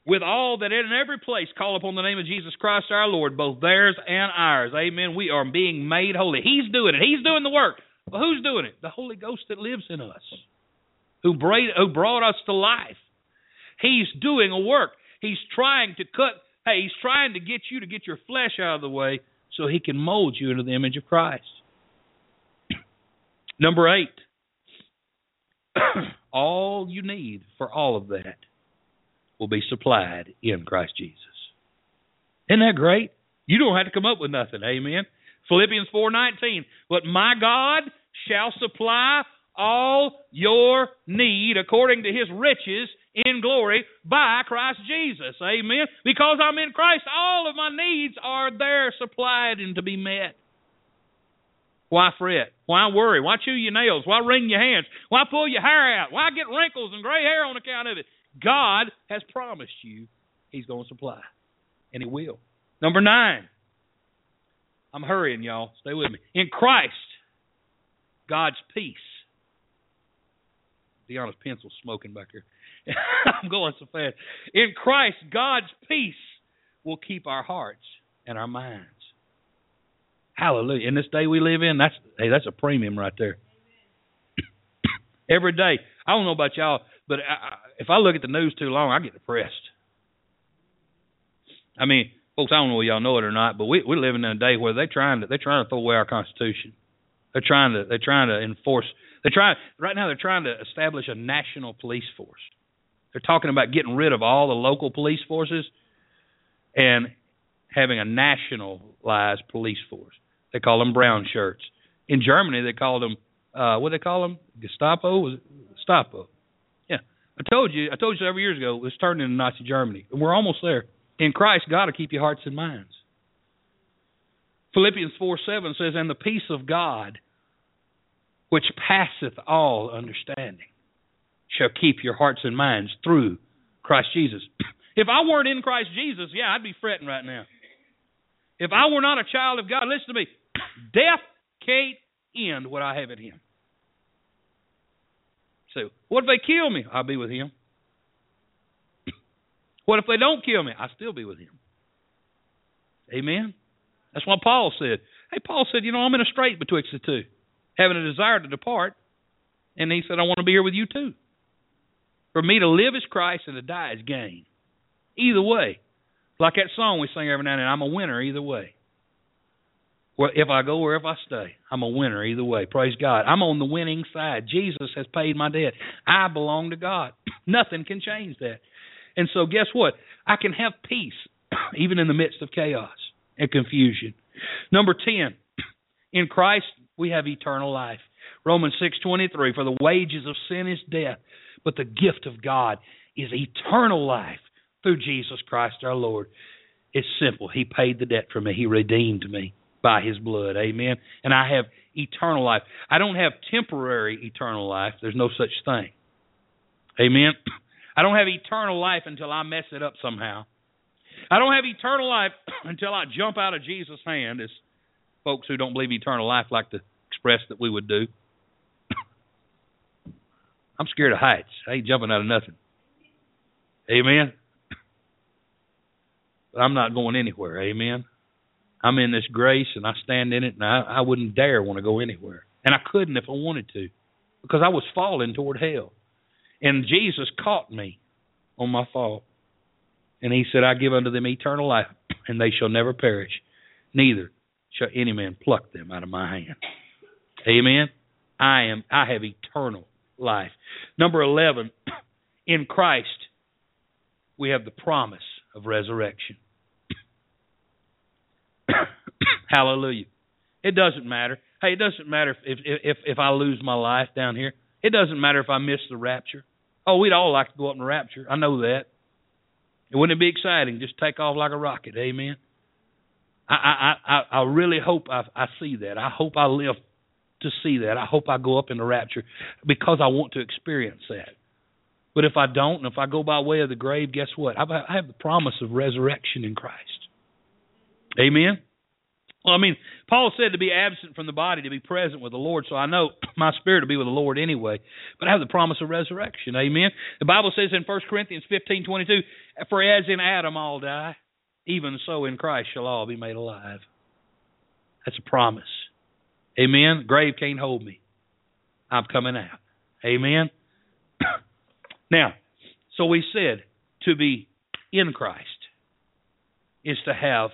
with all that in every place call upon the name of Jesus Christ our Lord, both theirs and ours. Amen. We are being made holy. He's doing it. He's doing the work. Well, who's doing it? The Holy Ghost that lives in us, who brought us to life. He's doing a work. He's trying to he's trying to get you to get your flesh out of the way so he can mold you into the image of Christ. Number 8. All you need for all of that will be supplied in Christ Jesus. Isn't that great? You don't have to come up with nothing. Amen. Philippians 4:19. But my God shall supply all your need according to his riches in glory by Christ Jesus. Amen. Because I'm in Christ, all of my needs are there supplied and to be met. Why fret? Why worry? Why chew your nails? Why wring your hands? Why pull your hair out? Why get wrinkles and gray hair on account of it? God has promised you he's going to supply, and he will. Number 9. I'm hurrying, y'all. Stay with me. In Christ, God's peace. Deanna's pencil's smoking back here. I'm going so fast. In Christ, God's peace will keep our hearts and our minds. Hallelujah. In this day we live in, that's a premium right there. Every day. I don't know about y'all, but if I look at the news too long, I get depressed. I mean, folks, I don't know whether y'all know it or not, but we're living in a day where they're trying to throw away our Constitution. They're trying to enforce. Right now they're trying to establish a national police force. They're talking about getting rid of all the local police forces and having a nationalized police force. They call them brown shirts. In Germany, they call them what do they call them? Gestapo? Was it Gestapo? Yeah, I told you several years ago. It was turned into Nazi Germany, and we're almost there. In Christ, God will keep your hearts and minds. Philippians 4:7 says, "And the peace of God, which passeth all understanding, shall keep your hearts and minds through Christ Jesus." If I weren't in Christ Jesus, yeah, I'd be fretting right now. If I were not a child of God, listen to me, death can't end what I have in him. So, what if they kill me? I'll be with him. What if they don't kill me? I'll still be with him. Amen? That's what Paul said. Hey, Paul said, I'm in a strait betwixt the two, having a desire to depart. And he said, I want to be here with you too. For me to live is Christ and to die is gain. Either way. Like that song we sing every now and then, I'm a winner either way. Well, if I go or if I stay, I'm a winner either way. Praise God. I'm on the winning side. Jesus has paid my debt. I belong to God. Nothing can change that. And so guess what? I can have peace even in the midst of chaos and confusion. Number 10, in Christ we have eternal life. Romans 6:23, for the wages of sin is death, but the gift of God is eternal life through Jesus Christ our Lord. It's simple. He paid the debt for me. He redeemed me by his blood. Amen. And I have eternal life. I don't have temporary eternal life. There's no such thing. Amen. I don't have eternal life until I mess it up somehow. I don't have eternal life until I jump out of Jesus' hand, as folks who don't believe eternal life like to express that we would do. I'm scared of heights. I ain't jumping out of nothing. Amen. But I'm not going anywhere. Amen. I'm in this grace, and I stand in it, and I wouldn't dare want to go anywhere. And I couldn't if I wanted to, because I was falling toward hell. And Jesus caught me on my fall. And he said, I give unto them eternal life, and they shall never perish. Neither shall any man pluck them out of my hand. Amen. I have eternal life. Number 11, in Christ, we have the promise of resurrection. Hallelujah. It doesn't matter. Hey, it doesn't matter if I lose my life down here. It doesn't matter if I miss the rapture. Oh, we'd all like to go up in the rapture. I know that. Wouldn't it be exciting? Just take off like a rocket. Amen. I really hope I see that. I hope I live to see that. I hope I go up in the rapture because I want to experience that. But if I don't, and if I go by way of the grave, guess what? I have the promise of resurrection in Christ. Amen. Well, I mean, Paul said to be absent from the body, to be present with the Lord. So I know my spirit will be with the Lord anyway. But I have the promise of resurrection. Amen. The Bible says in 1 Corinthians 15:22, for as in Adam all die, even so in Christ shall all be made alive. That's a promise. Amen. The grave can't hold me. I'm coming out. Amen. Now, so we said to be in Christ is to have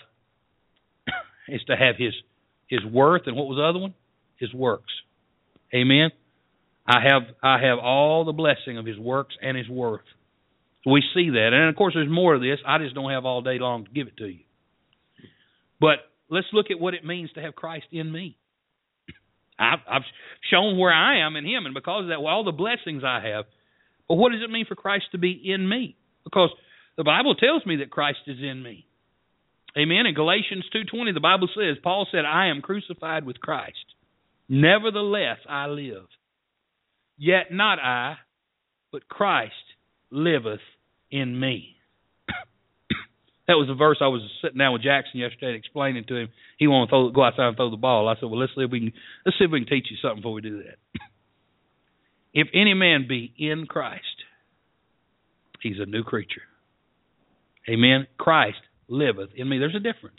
his worth, and what was the other one? His works. Amen. I have all the blessing of his works and his worth. So we see that. And of course there's more of this. I just don't have all day long to give it to you. But let's look at what it means to have Christ in me. I've shown where I am in him, and because of that, all the blessings I have. But what does it mean for Christ to be in me? Because the Bible tells me that Christ is in me. Amen. In Galatians 2:20, the Bible says, Paul said, I am crucified with Christ. Nevertheless, I live. Yet not I, but Christ liveth in me. That was the verse I was sitting down with Jackson yesterday and explaining to him. He wanted to go outside and throw the ball. I said, well, let's see if we can teach you something before we do that. If any man be in Christ, he's a new creature. Amen. Christ liveth in me. There's a difference.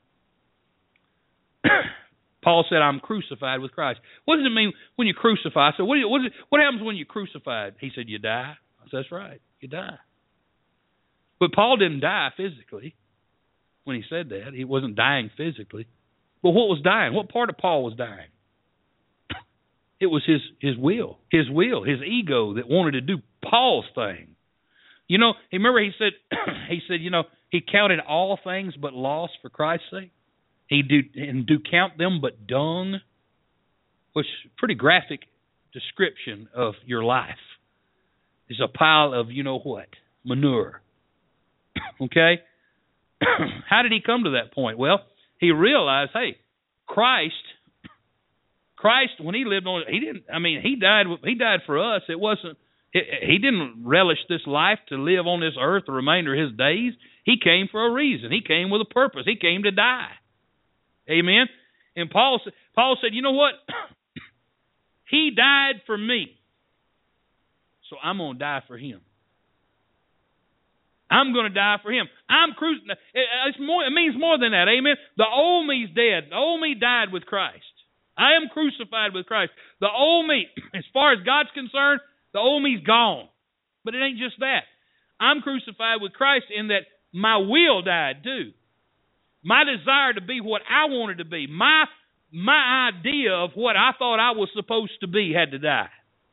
Paul said, I'm crucified with Christ. What does it mean when you crucify? I said, what happens when you're crucified? He said, you die. I said, that's right. You die. But Paul didn't die physically when he said that. He wasn't dying physically. But what was dying? What part of Paul was dying? It was his will, his ego that wanted to do Paul's thing. You know, remember he said, you know, he counted all things but loss for Christ's sake. He do count them but dung, which is a pretty graphic description of your life. It's a pile of, you know what, manure. Okay? How did he come to that point? Well, he realized, hey, Christ, when he lived on, he died for us. It wasn't, he didn't relish this life to live on this earth the remainder of his days. He came for a reason. He came with a purpose. He came to die. Amen? And Paul said, you know what? He died for me. So I'm going to die for him. I'm going to die for him. I'm crucified. It means more than that. Amen? The old me's dead. The old me died with Christ. I am crucified with Christ. The old me, as far as God's concerned, the old me's gone. But it ain't just that. I'm crucified with Christ in that my will died too. My desire to be what I wanted to be, my idea of what I thought I was supposed to be had to die.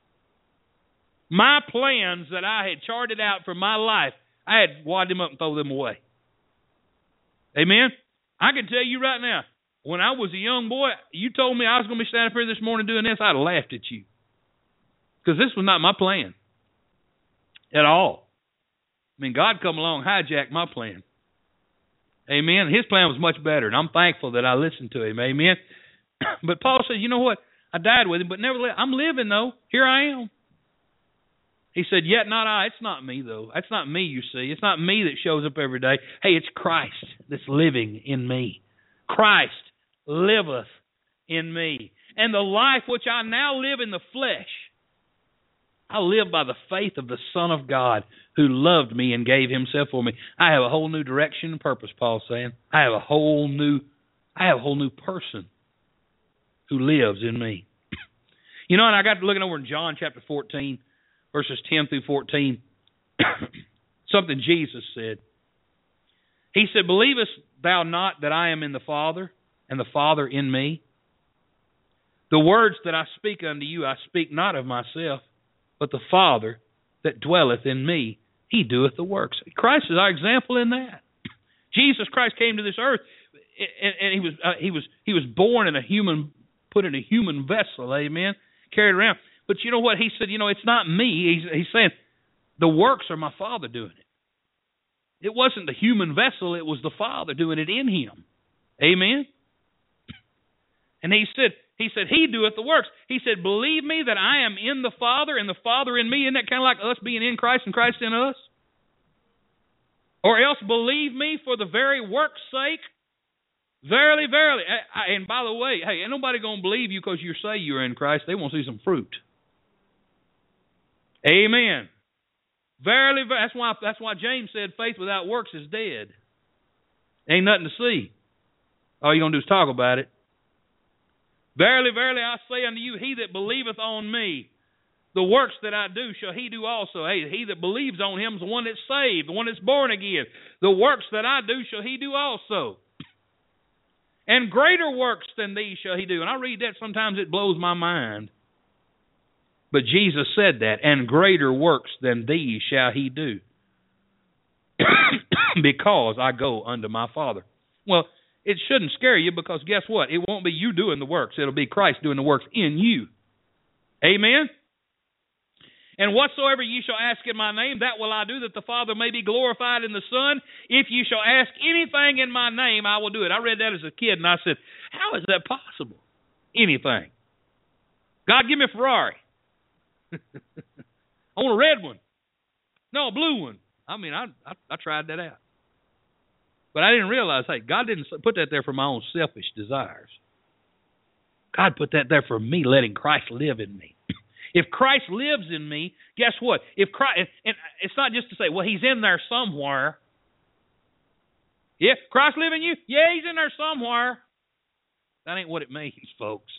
My plans that I had charted out for my life, I had to wad them up and throw them away. Amen? I can tell you right now, when I was a young boy, you told me I was going to be standing up here this morning doing this, I'd have laughed at you. Because this was not my plan at all. I mean, God come along, hijacked my plan. Amen. His plan was much better, and I'm thankful that I listened to him. Amen. But Paul said, you know what? I died with him, but nevertheless, I'm living, though. Here I am. He said, yet not I. It's not me, though. That's not me, you see. It's not me that shows up every day. Hey, it's Christ that's living in me. Christ liveth in me. And the life which I now live in the flesh, I live by the faith of the Son of God who loved me and gave himself for me. I have a whole new direction and purpose, Paul's saying. I have a whole new person who lives in me. You know, and I got to looking over in John chapter 14, verses 10 through 14, something Jesus said. He said, believest thou not that I am in the Father, and the Father in me? The words that I speak unto you, I speak not of myself, but the Father that dwelleth in me, he doeth the works. Christ is our example in that. Jesus Christ came to this earth, and he was born in a human, put in a human vessel, amen, carried around. But you know what? He said, you know, it's not me. He's saying the works are my Father doing it. It wasn't the human vessel. It was the Father doing it in him. Amen? And he said, he doeth the works. He said, believe me that I am in the Father and the Father in me. Isn't that kind of like us being in Christ and Christ in us? Or else believe me for the very work's sake. Verily, verily. And by the way, hey, ain't nobody going to believe you because you say you're in Christ. They want to see some fruit. Amen. Verily, verily. That's why James said faith without works is dead. Ain't nothing to see. All you're going to do is talk about it. Verily, verily, I say unto you, he that believeth on me, the works that I do shall he do also. Hey, he that believes on him is the one that's saved, the one that's born again. The works that I do shall he do also. And greater works than these shall he do. And I read that, sometimes it blows my mind. But Jesus said that, and greater works than these shall he do. Because I go unto my Father. Well, it shouldn't scare you, because guess what? It won't be you doing the works. It'll be Christ doing the works in you. Amen? And whatsoever ye shall ask in my name, that will I do, that the Father may be glorified in the Son. If you shall ask anything in my name, I will do it. I read that as a kid, and I said, how is that possible? Anything. God, give me a Ferrari. I want a red one. No, a blue one. I mean, I tried that out. But I didn't realize, hey, God didn't put that there for my own selfish desires. God put that there for me, letting Christ live in me. If Christ lives in me, guess what? If Christ, and it's not just to say, well, he's in there somewhere. Yeah, Christ live in you? Yeah, he's in there somewhere. That ain't what it means, folks.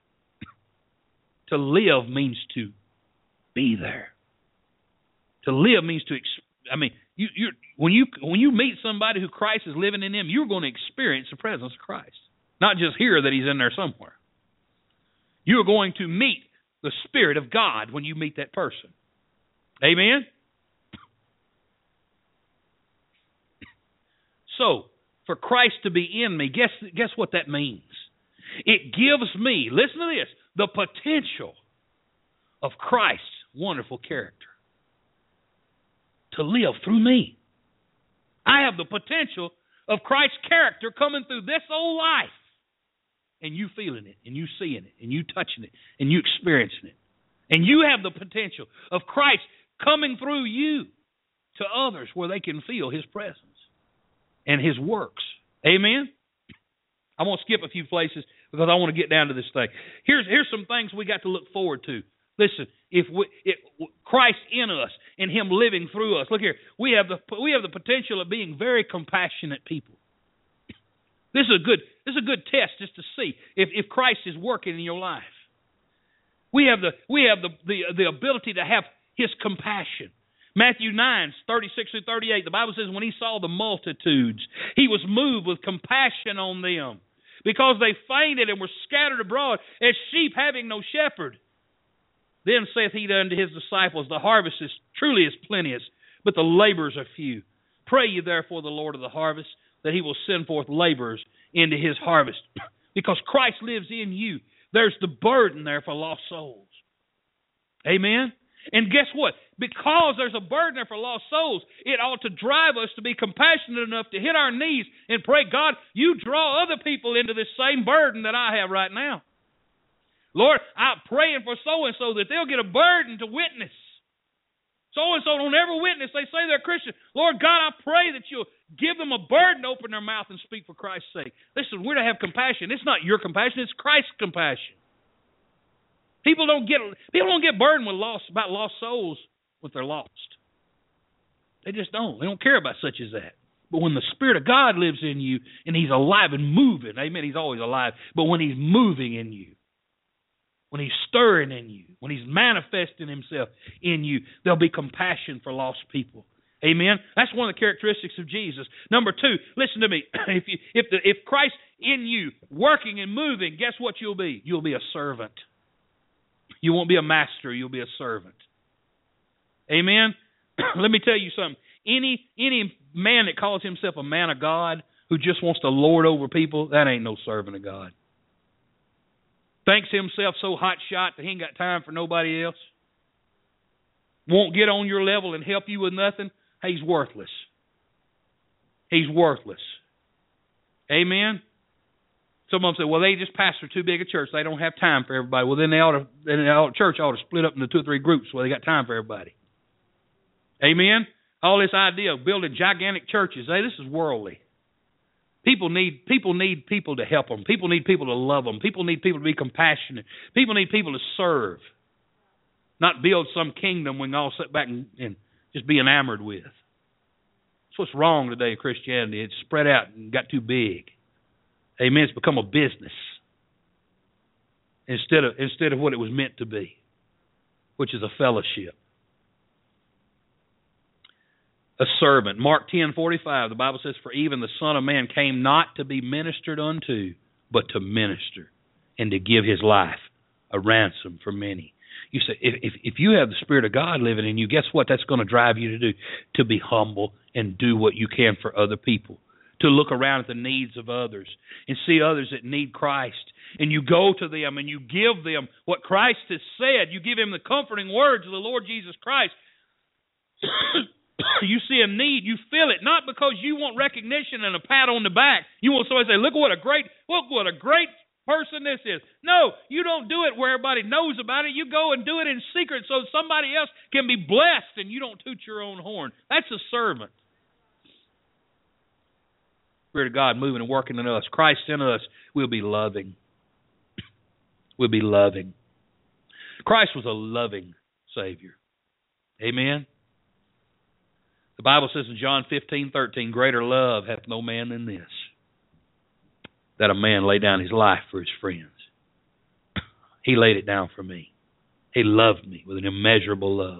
To live means to be there. To live means to, when you meet somebody who Christ is living in them, you're going to experience the presence of Christ. Not just hear that he's in there somewhere. You're going to meet the Spirit of God when you meet that person. Amen? So, for Christ to be in me, guess what that means? It gives me, listen to this, the potential of Christ's wonderful character to live through me. I have the potential of Christ's character coming through this old life, and you feeling it, and you seeing it, and you touching it, and you experiencing it. And you have the potential of Christ coming through you to others where they can feel his presence and his works. Amen? I'm going to skip a few places because I want to get down to this thing. Here's some things we got to look forward to. Listen, if Christ in us and him living through us. Look here, we have the potential of being very compassionate people. This is a good test just to see if Christ is working in your life. We have the ability to have his compassion. Matthew 9, 36 through 38, the Bible says when he saw the multitudes, he was moved with compassion on them, because they fainted and were scattered abroad as sheep having no shepherd. Then saith he unto his disciples, the harvest is truly plenteous, but the laborers are few. Pray ye therefore the Lord of the harvest, that he will send forth laborers into his harvest. Because Christ lives in you, there's the burden there for lost souls. Amen? And guess what? Because there's a burden there for lost souls, it ought to drive us to be compassionate enough to hit our knees and pray, God, you draw other people into this same burden that I have right now. Lord, I'm praying for so-and-so that they'll get a burden to witness. So-and-so don't ever witness. They say they're Christian. Lord God, I pray that you'll give them a burden to open their mouth and speak for Christ's sake. Listen, we're to have compassion. It's not your compassion. It's Christ's compassion. People don't get burdened about lost souls when they're lost. They just don't. They don't care about such as that. But when the Spirit of God lives in you and he's alive and moving, amen, he's always alive, but when he's moving in you, when he's stirring in you, when he's manifesting himself in you, there'll be compassion for lost people. Amen? That's one of the characteristics of Jesus. Number two, listen to me. If Christ in you, working and moving, guess what you'll be? You'll be a servant. You won't be a master. You'll be a servant. Amen? Let me tell you something. Any man that calls himself a man of God who just wants to lord over people, that ain't no servant of God. Thinks himself so hot shot that he ain't got time for nobody else. Won't get on your level and help you with nothing. He's worthless. He's worthless. Amen? Some of them say, well, they just pastor too big a church. They don't have time for everybody. Well, then the church ought to split up into 2 or 3 groups where they got time for everybody. Amen? All this idea of building gigantic churches, hey, this is worldly. People need people to help them. People need people to love them. People need people to be compassionate. People need people to serve. Not build some kingdom we can all sit back and just be enamored with. That's what's wrong today in Christianity. It's spread out and got too big. Amen. It's become a business instead of what it was meant to be, which is a fellowship. A servant. Mark 10:45, the Bible says, "For even the Son of Man came not to be ministered unto, but to minister, and to give his life a ransom for many." You say, if you have the Spirit of God living in you, guess what that's going to drive you to do? To be humble and do what you can for other people. To look around at the needs of others and see others that need Christ. And you go to them and you give them what Christ has said. You give them the comforting words of the Lord Jesus Christ. You see a need, you feel it, not because you want recognition and a pat on the back. You want somebody to say, look what a great person this is. No, you don't do it where everybody knows about it. You go and do it in secret so somebody else can be blessed and you don't toot your own horn. That's a servant. Spirit of God moving and working in us. Christ in us, we'll be loving. We'll be loving. Christ was a loving Savior. Amen. The Bible says in John 15:13, "Greater love hath no man than this, that a man lay down his life for his friends." He laid it down for me. He loved me with an immeasurable love.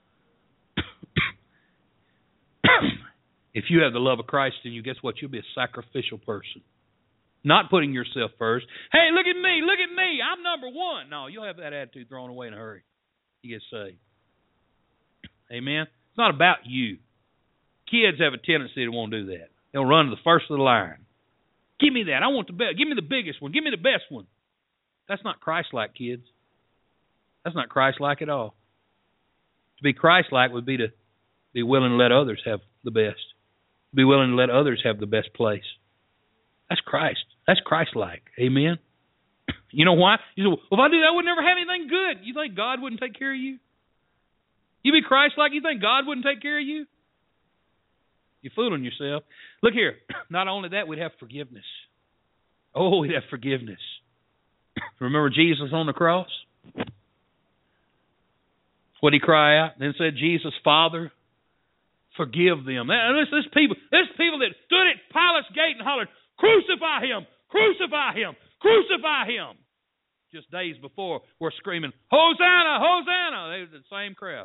If you have the love of Christ in you, guess what? You'll be a sacrificial person. Not putting yourself first. Hey, look at me, I'm number one. No, you'll have that attitude thrown away in a hurry. You get saved. Amen? It's not about you. Kids have a tendency to want to do that. They'll run to the first of the line. Give me that. I want the best. Give me the biggest one. Give me the best one. That's not Christ-like, kids. That's not Christ-like at all. To be Christ-like would be to be willing to let others have the best. Be willing to let others have the best place. That's Christ. That's Christ-like. Amen? You know why? You say, well, if I do that, I would never have anything good. You think God wouldn't take care of you? You be Christ-like, you think God wouldn't take care of you? You're fooling yourself. Look here. Not only that, we'd have forgiveness. Oh, we'd have forgiveness. Remember Jesus on the cross? What did he cry out? Then said, "Jesus, Father, forgive them." There's people that stood at Pilate's gate and hollered, "Crucify him! Crucify him! Crucify him!" Just days before, we're screaming, "Hosanna! Hosanna!" They were the same crowd.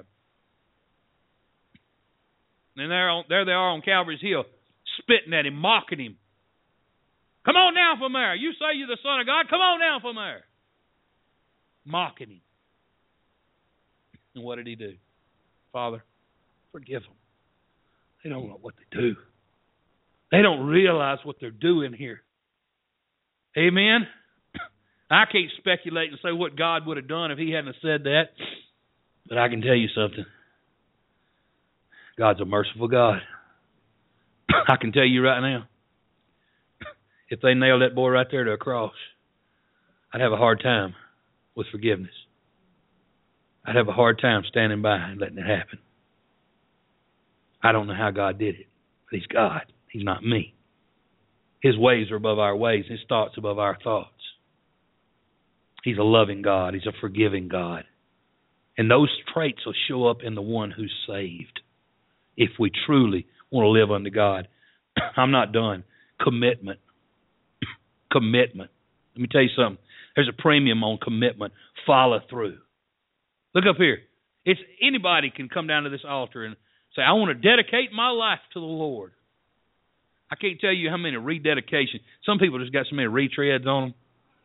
And there they are on Calvary's Hill, spitting at him, mocking him. "Come on down from there. You say you're the Son of God. Come on down from there." Mocking him. And what did he do? "Father, forgive them. They don't know what they do. They don't realize what they're doing here." Amen? I can't speculate and say what God would have done if he hadn't said that. But I can tell you something. God's a merciful God. I can tell you right now, if they nailed that boy right there to a cross, I'd have a hard time with forgiveness. I'd have a hard time standing by and letting it happen. I don't know how God did it, but he's God. He's not me. His ways are above our ways. His thoughts above our thoughts. He's a loving God. He's a forgiving God. And those traits will show up in the one who's saved if we truly want to live unto God. I'm not done. Commitment. Commitment. Let me tell you something. There's a premium on commitment. Follow through. Look up here. It's anybody can come down to this altar and say, "I want to dedicate my life to the Lord." I can't tell you how many rededication. Some people just got so many retreads on them.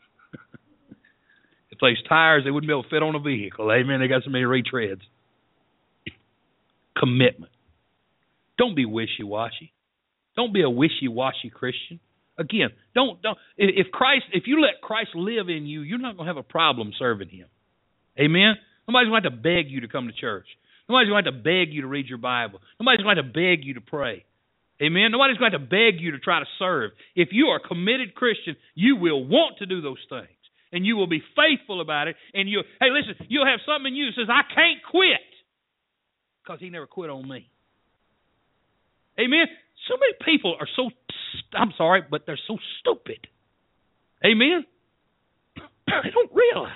If there's tires, they wouldn't be able to fit on a vehicle. Amen. They got so many retreads. Commitment. Don't be wishy-washy. Don't be a wishy-washy Christian. Again, don't. If you let Christ live in you, you're not going to have a problem serving him. Amen. Nobody's going to have to beg you to come to church. Nobody's going to have to beg you to read your Bible. Nobody's going to have to beg you to pray. Amen. Nobody's going to have to beg you to try to serve. If you are a committed Christian, you will want to do those things. And you will be faithful about it. And you'll have something in you that says, "I can't quit." Because he never quit on me. Amen. So many people are so I'm sorry, but they're so stupid. Amen? They don't realize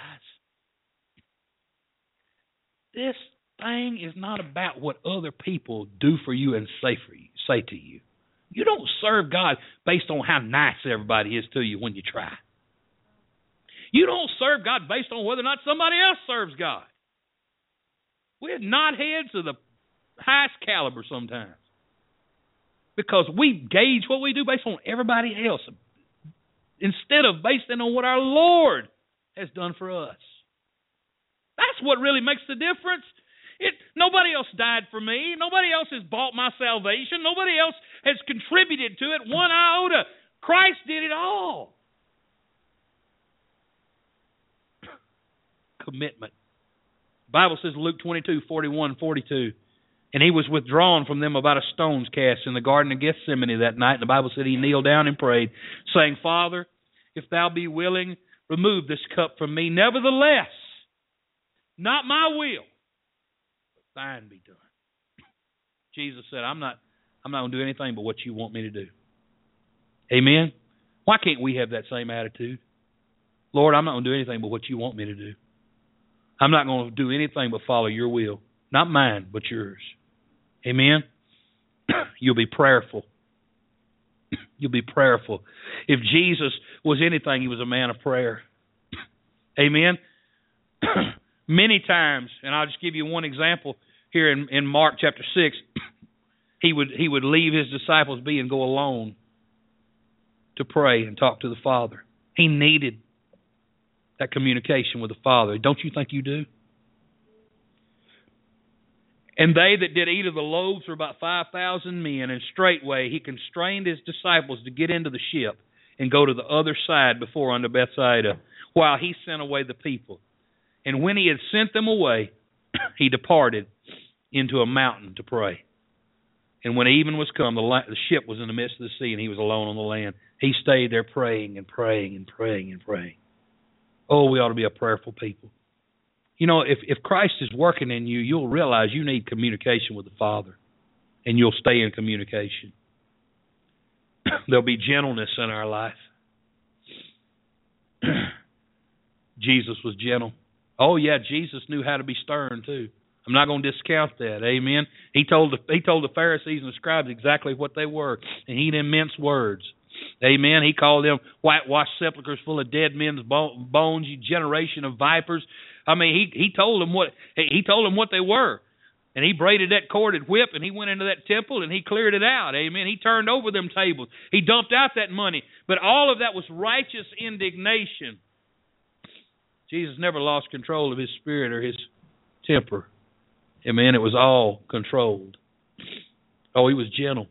this thing is not about what other people do for you and say to you. You don't serve God based on how nice everybody is to you when you try. You don't serve God based on whether or not somebody else serves God. We're knotheads of the highest caliber sometimes because we gauge what we do based on everybody else instead of basing on what our Lord has done for us. That's what really makes the difference. Nobody else died for me. Nobody else has bought my salvation. Nobody else has contributed to it one iota. Christ did it all. Commitment. The Bible says, Luke 22:41-42, and he was withdrawn from them about a stone's cast in the Garden of Gethsemane that night. And the Bible said he kneeled down and prayed, saying, Father, if thou be willing, remove this cup from me. Nevertheless, not my will, but thine be done. Jesus said, I'm not going to do anything but what you want me to do. Amen? Why can't we have that same attitude? Lord, I'm not going to do anything but what you want me to do. I'm not going to do anything but follow your will. Not mine, but yours. Amen? You'll be prayerful. You'll be prayerful. If Jesus was anything, he was a man of prayer. Amen? Many times, and I'll just give you one example here in Mark chapter 6, he would leave his disciples be and go alone to pray and talk to the Father. He needed that communication with the Father. Don't you think you do? And they that did eat of the loaves were about 5,000 men, and straightway he constrained his disciples to get into the ship and go to the other side before unto Bethsaida, while he sent away the people. And when he had sent them away, he departed into a mountain to pray. And when even was come, the ship was in the midst of the sea, and he was alone on the land. He stayed there praying and praying and praying and praying. Oh, we ought to be a prayerful people. You know, if Christ is working in you, you'll realize you need communication with the Father, and you'll stay in communication. There'll be gentleness in our life. Jesus was gentle. Oh, yeah, Jesus knew how to be stern, too. I'm not going to discount that. Amen. He told the Pharisees and the scribes exactly what they were, and he didn't mince words. Amen. He called them whitewashed sepulchres full of dead men's bones, you generation of vipers. I mean, he told them what they were. And he braided that corded whip, and he went into that temple, and he cleared it out. Amen. He turned over them tables. He dumped out that money. But all of that was righteous indignation. Jesus never lost control of his spirit or his temper. Amen. It was all controlled. Oh, he was gentle.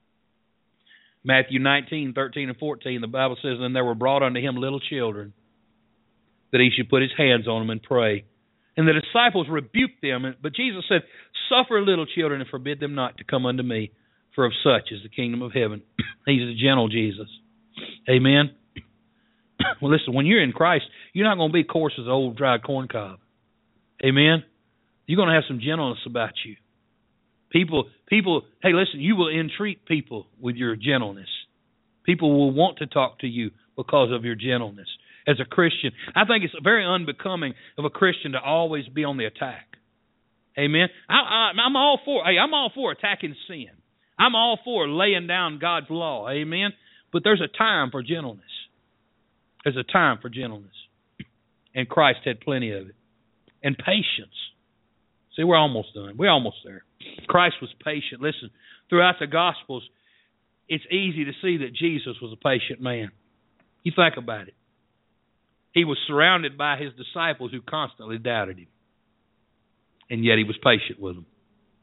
Matthew 19:13-14, the Bible says, and there were brought unto him little children, that he should put his hands on them and pray. And the disciples rebuked them, but Jesus said, suffer little children and forbid them not to come unto me, for of such is the kingdom of heaven. He's a gentle Jesus. Amen. Well, listen, when you're in Christ, you're not going to be coarse as an old dried corn cob. Amen. You're going to have some gentleness about you. People, hey, listen, you will entreat people with your gentleness. People will want to talk to you because of your gentleness. As a Christian, I think it's very unbecoming of a Christian to always be on the attack. Amen. I'm all for attacking sin. I'm all for laying down God's law. Amen. But there's a time for gentleness. There's a time for gentleness. And Christ had plenty of it. And patience. See, we're almost done. We're almost there. Christ was patient. Listen, throughout the Gospels, it's easy to see that Jesus was a patient man. You think about it. He was surrounded by his disciples who constantly doubted him. And yet he was patient with them.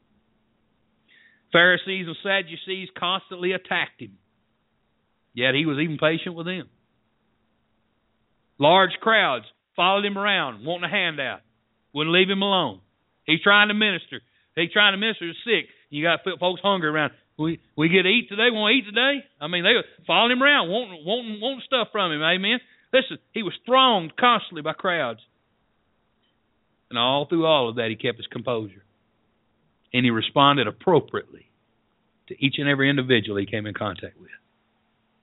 Pharisees and Sadducees constantly attacked him. Yet he was even patient with them. Large crowds followed him around, wanting a handout. Wouldn't leave him alone. He's trying to minister. He's trying to minister to the sick. You got folks hungry around. We get to eat today? Want to eat today? I mean, they followed him around, wanting stuff from him. Amen. Listen, he was thronged constantly by crowds. And all through all of that, he kept his composure. And he responded appropriately to each and every individual he came in contact with.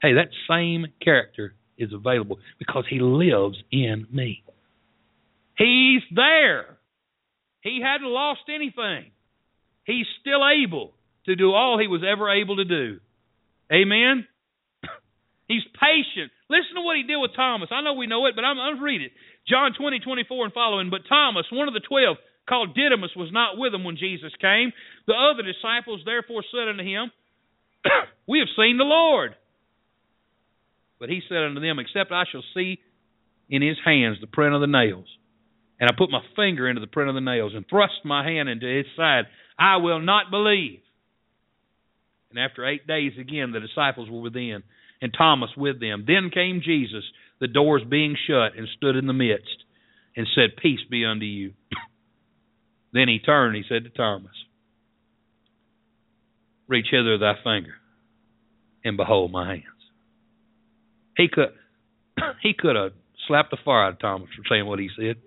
Hey, that same character is available because he lives in me. He's there. He hadn't lost anything. He's still able to do all he was ever able to do. Amen? He's patient. Listen to what he did with Thomas. I know we know it, but I'm going to read it. John 20:24 and following. But Thomas, one of the 12, called Didymus, was not with him when Jesus came. The other disciples therefore said unto him, We have seen the Lord. But he said unto them, Except I shall see in his hands the print of the nails, and I put my finger into the print of the nails, and thrust my hand into his side, I will not believe. And after 8 days again the disciples were within, and Thomas with them. Then came Jesus, the doors being shut, and stood in the midst, and said, Peace be unto you. Then he turned, he said to Thomas, Reach hither thy finger, and behold my hands. He could have slapped the fire out of Thomas for saying what he said.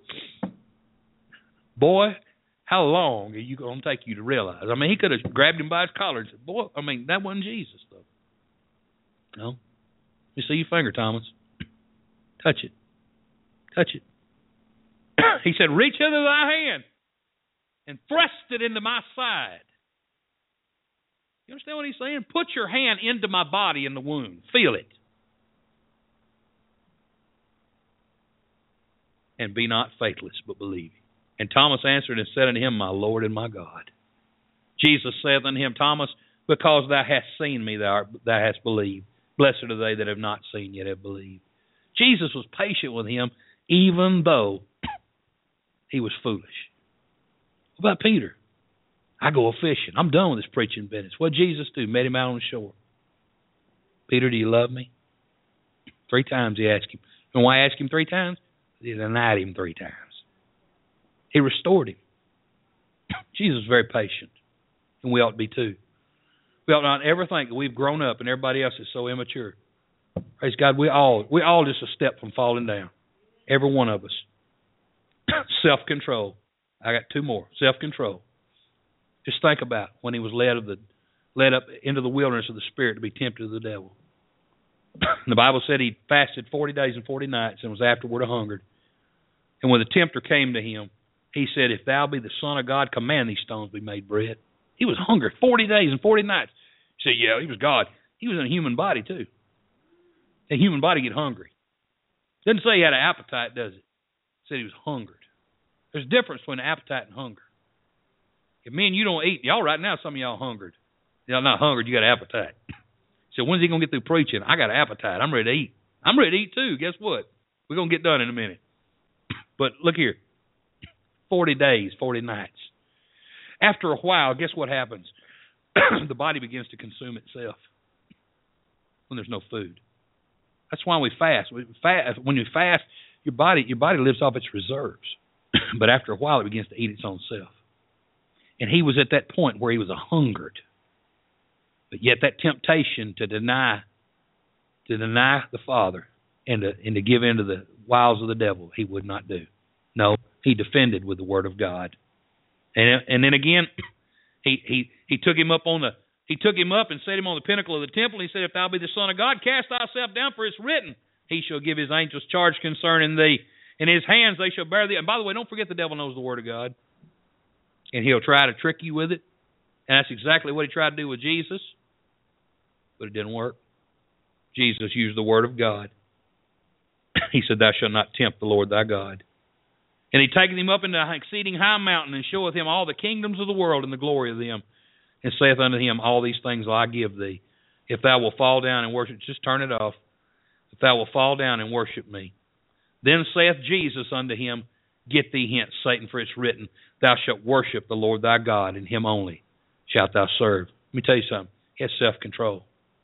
Boy, how long are you going to take you to realize? I mean, he could have grabbed him by his collar and said, Boy, I mean, that wasn't Jesus, though. No. You see your finger, Thomas. Touch it. Touch it. He said, Reach hither thy hand and thrust it into my side. You understand what he's saying? Put your hand into my body in the wound. Feel it. And be not faithless, but believe. And Thomas answered and said unto him, My Lord and my God. Jesus saith unto him, Thomas, because thou hast seen me, thou hast believed. Blessed are they that have not seen yet have believed. Jesus was patient with him, even though he was foolish. What about Peter? I go a-fishing. I'm done with this preaching business. What did Jesus do? Met him out on the shore. Peter, do you love me? 3 times he asked him. And why ask him 3 times? He denied him 3 times. He restored him. Jesus was very patient, and we ought to be too. We ought not ever think that we've grown up and everybody else is so immature. Praise God, we all just a step from falling down. Every one of us. Self-control. I got 2 more. Self-control. Just think about when he was led up into the wilderness of the Spirit to be tempted of the devil. The Bible said he fasted 40 days and 40 nights and was afterward a-hungered. And when the tempter came to him, he said, If thou be the Son of God, command these stones be made bread. He was hungry 40 days and 40 nights. He said, yeah, he was God. He was in a human body too. A human body get hungry. Doesn't say he had an appetite, does it? It said he was hungered. There's a difference between appetite and hunger. If me and you don't eat, y'all right now, some of y'all hungered. Y'all not hungered, you got an appetite. So when's he going to get through preaching? I got an appetite. I'm ready to eat. I'm ready to eat too. Guess what? We're going to get done in a minute. But look here. 40 days, 40 nights. After a while, guess what happens? The body begins to consume itself when there's no food. That's why we fast. When you fast, your body lives off its reserves. But after a while, it begins to eat its own self. And he was at that point where he was a-hungered. But yet that temptation to deny the Father and to give in to the wiles of the devil, he would not do. No, he defended with the Word of God. And then again, he took him up and set him on the pinnacle of the temple. He said, If thou be the Son of God, cast thyself down, for it's written, He shall give His angels charge concerning thee. In His hands they shall bear thee. And by the way, don't forget the devil knows the Word of God. And he'll try to trick you with it. And that's exactly what he tried to do with Jesus. But it didn't work. Jesus used the Word of God. He said, Thou shalt not tempt the Lord thy God. And he taketh him up into an exceeding high mountain, and showeth him all the kingdoms of the world and the glory of them, and saith unto him, All these things will I give thee, if thou wilt fall down and worship. Just turn it off. If thou wilt fall down and worship me. Then saith Jesus unto him, Get thee hence, Satan, for it's written, Thou shalt worship the Lord thy God, and him only shalt thou serve. Let me tell you something. He has self-control.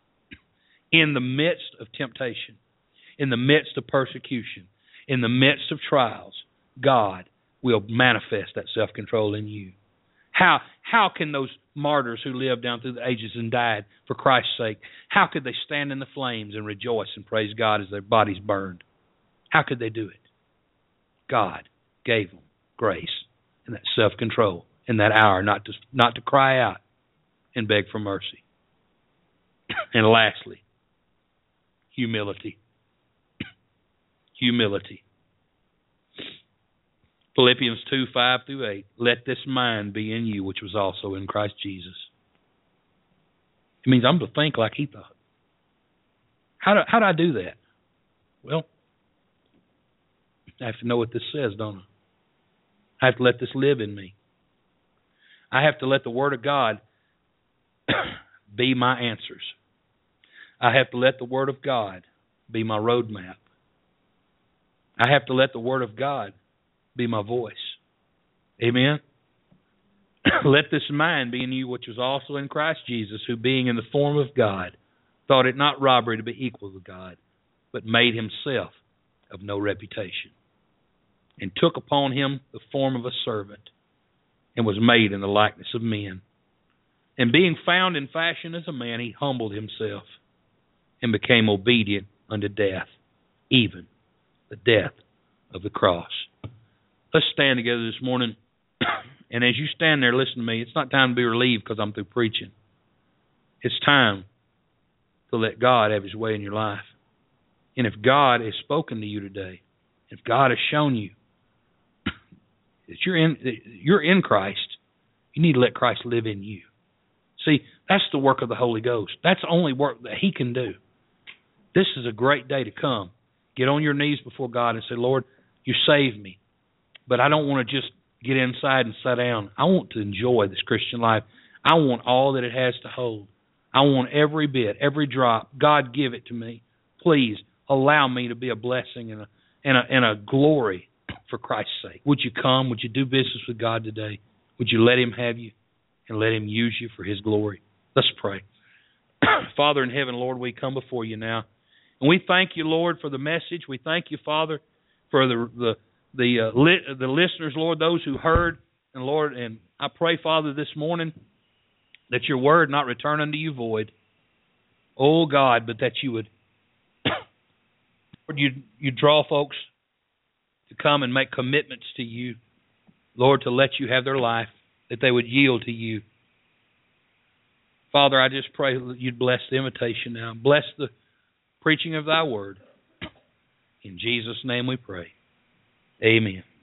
In the midst of temptation, in the midst of persecution, in the midst of trials, God will manifest that self-control in you. How can those martyrs who lived down through the ages and died for Christ's sake, how could they stand in the flames and rejoice and praise God as their bodies burned? How could they do it? God gave them grace and that self-control in that hour not to cry out and beg for mercy. And lastly, humility. Humility. Philippians 2:5-8. Let this mind be in you, which was also in Christ Jesus. It means I'm to think like he thought. How do I do that? Well, I have to know what this says, don't I? I have to let this live in me. I have to let the Word of God be my answers. I have to let the Word of God be my roadmap. I have to let the Word of God be my voice. Amen? Let this mind be in you, which was also in Christ Jesus, who being in the form of God, thought it not robbery to be equal with God, but made himself of no reputation, and took upon him the form of a servant, and was made in the likeness of men. And being found in fashion as a man, he humbled himself, and became obedient unto death, even the death of the cross. Let's stand together this morning. And as you stand there, listen to me. It's not time to be relieved because I'm through preaching. It's time to let God have his way in your life. And if God has spoken to you today, if God has shown you that you're in Christ, you need to let Christ live in you. See, that's the work of the Holy Ghost. That's the only work that he can do. This is a great day to come. Get on your knees before God and say, Lord, you saved me. But I don't want to just get inside and sit down. I want to enjoy this Christian life. I want all that it has to hold. I want every bit, every drop. God, give it to me. Please allow me to be a blessing and a glory for Christ's sake. Would you come? Would you do business with God today? Would you let him have you and let him use you for his glory? Let's pray. Father in heaven, Lord, we come before you now. And we thank you, Lord, for the message. We thank you, Father, for the listeners, Lord, those who heard. And Lord, and I pray, Father, this morning that your word not return unto you void. Oh, God, but that you would you draw folks to come and make commitments to you, Lord, to let you have their life, that they would yield to you. Father, I just pray that you'd bless the invitation now. Bless the preaching of thy word. In Jesus' name we pray. Amen.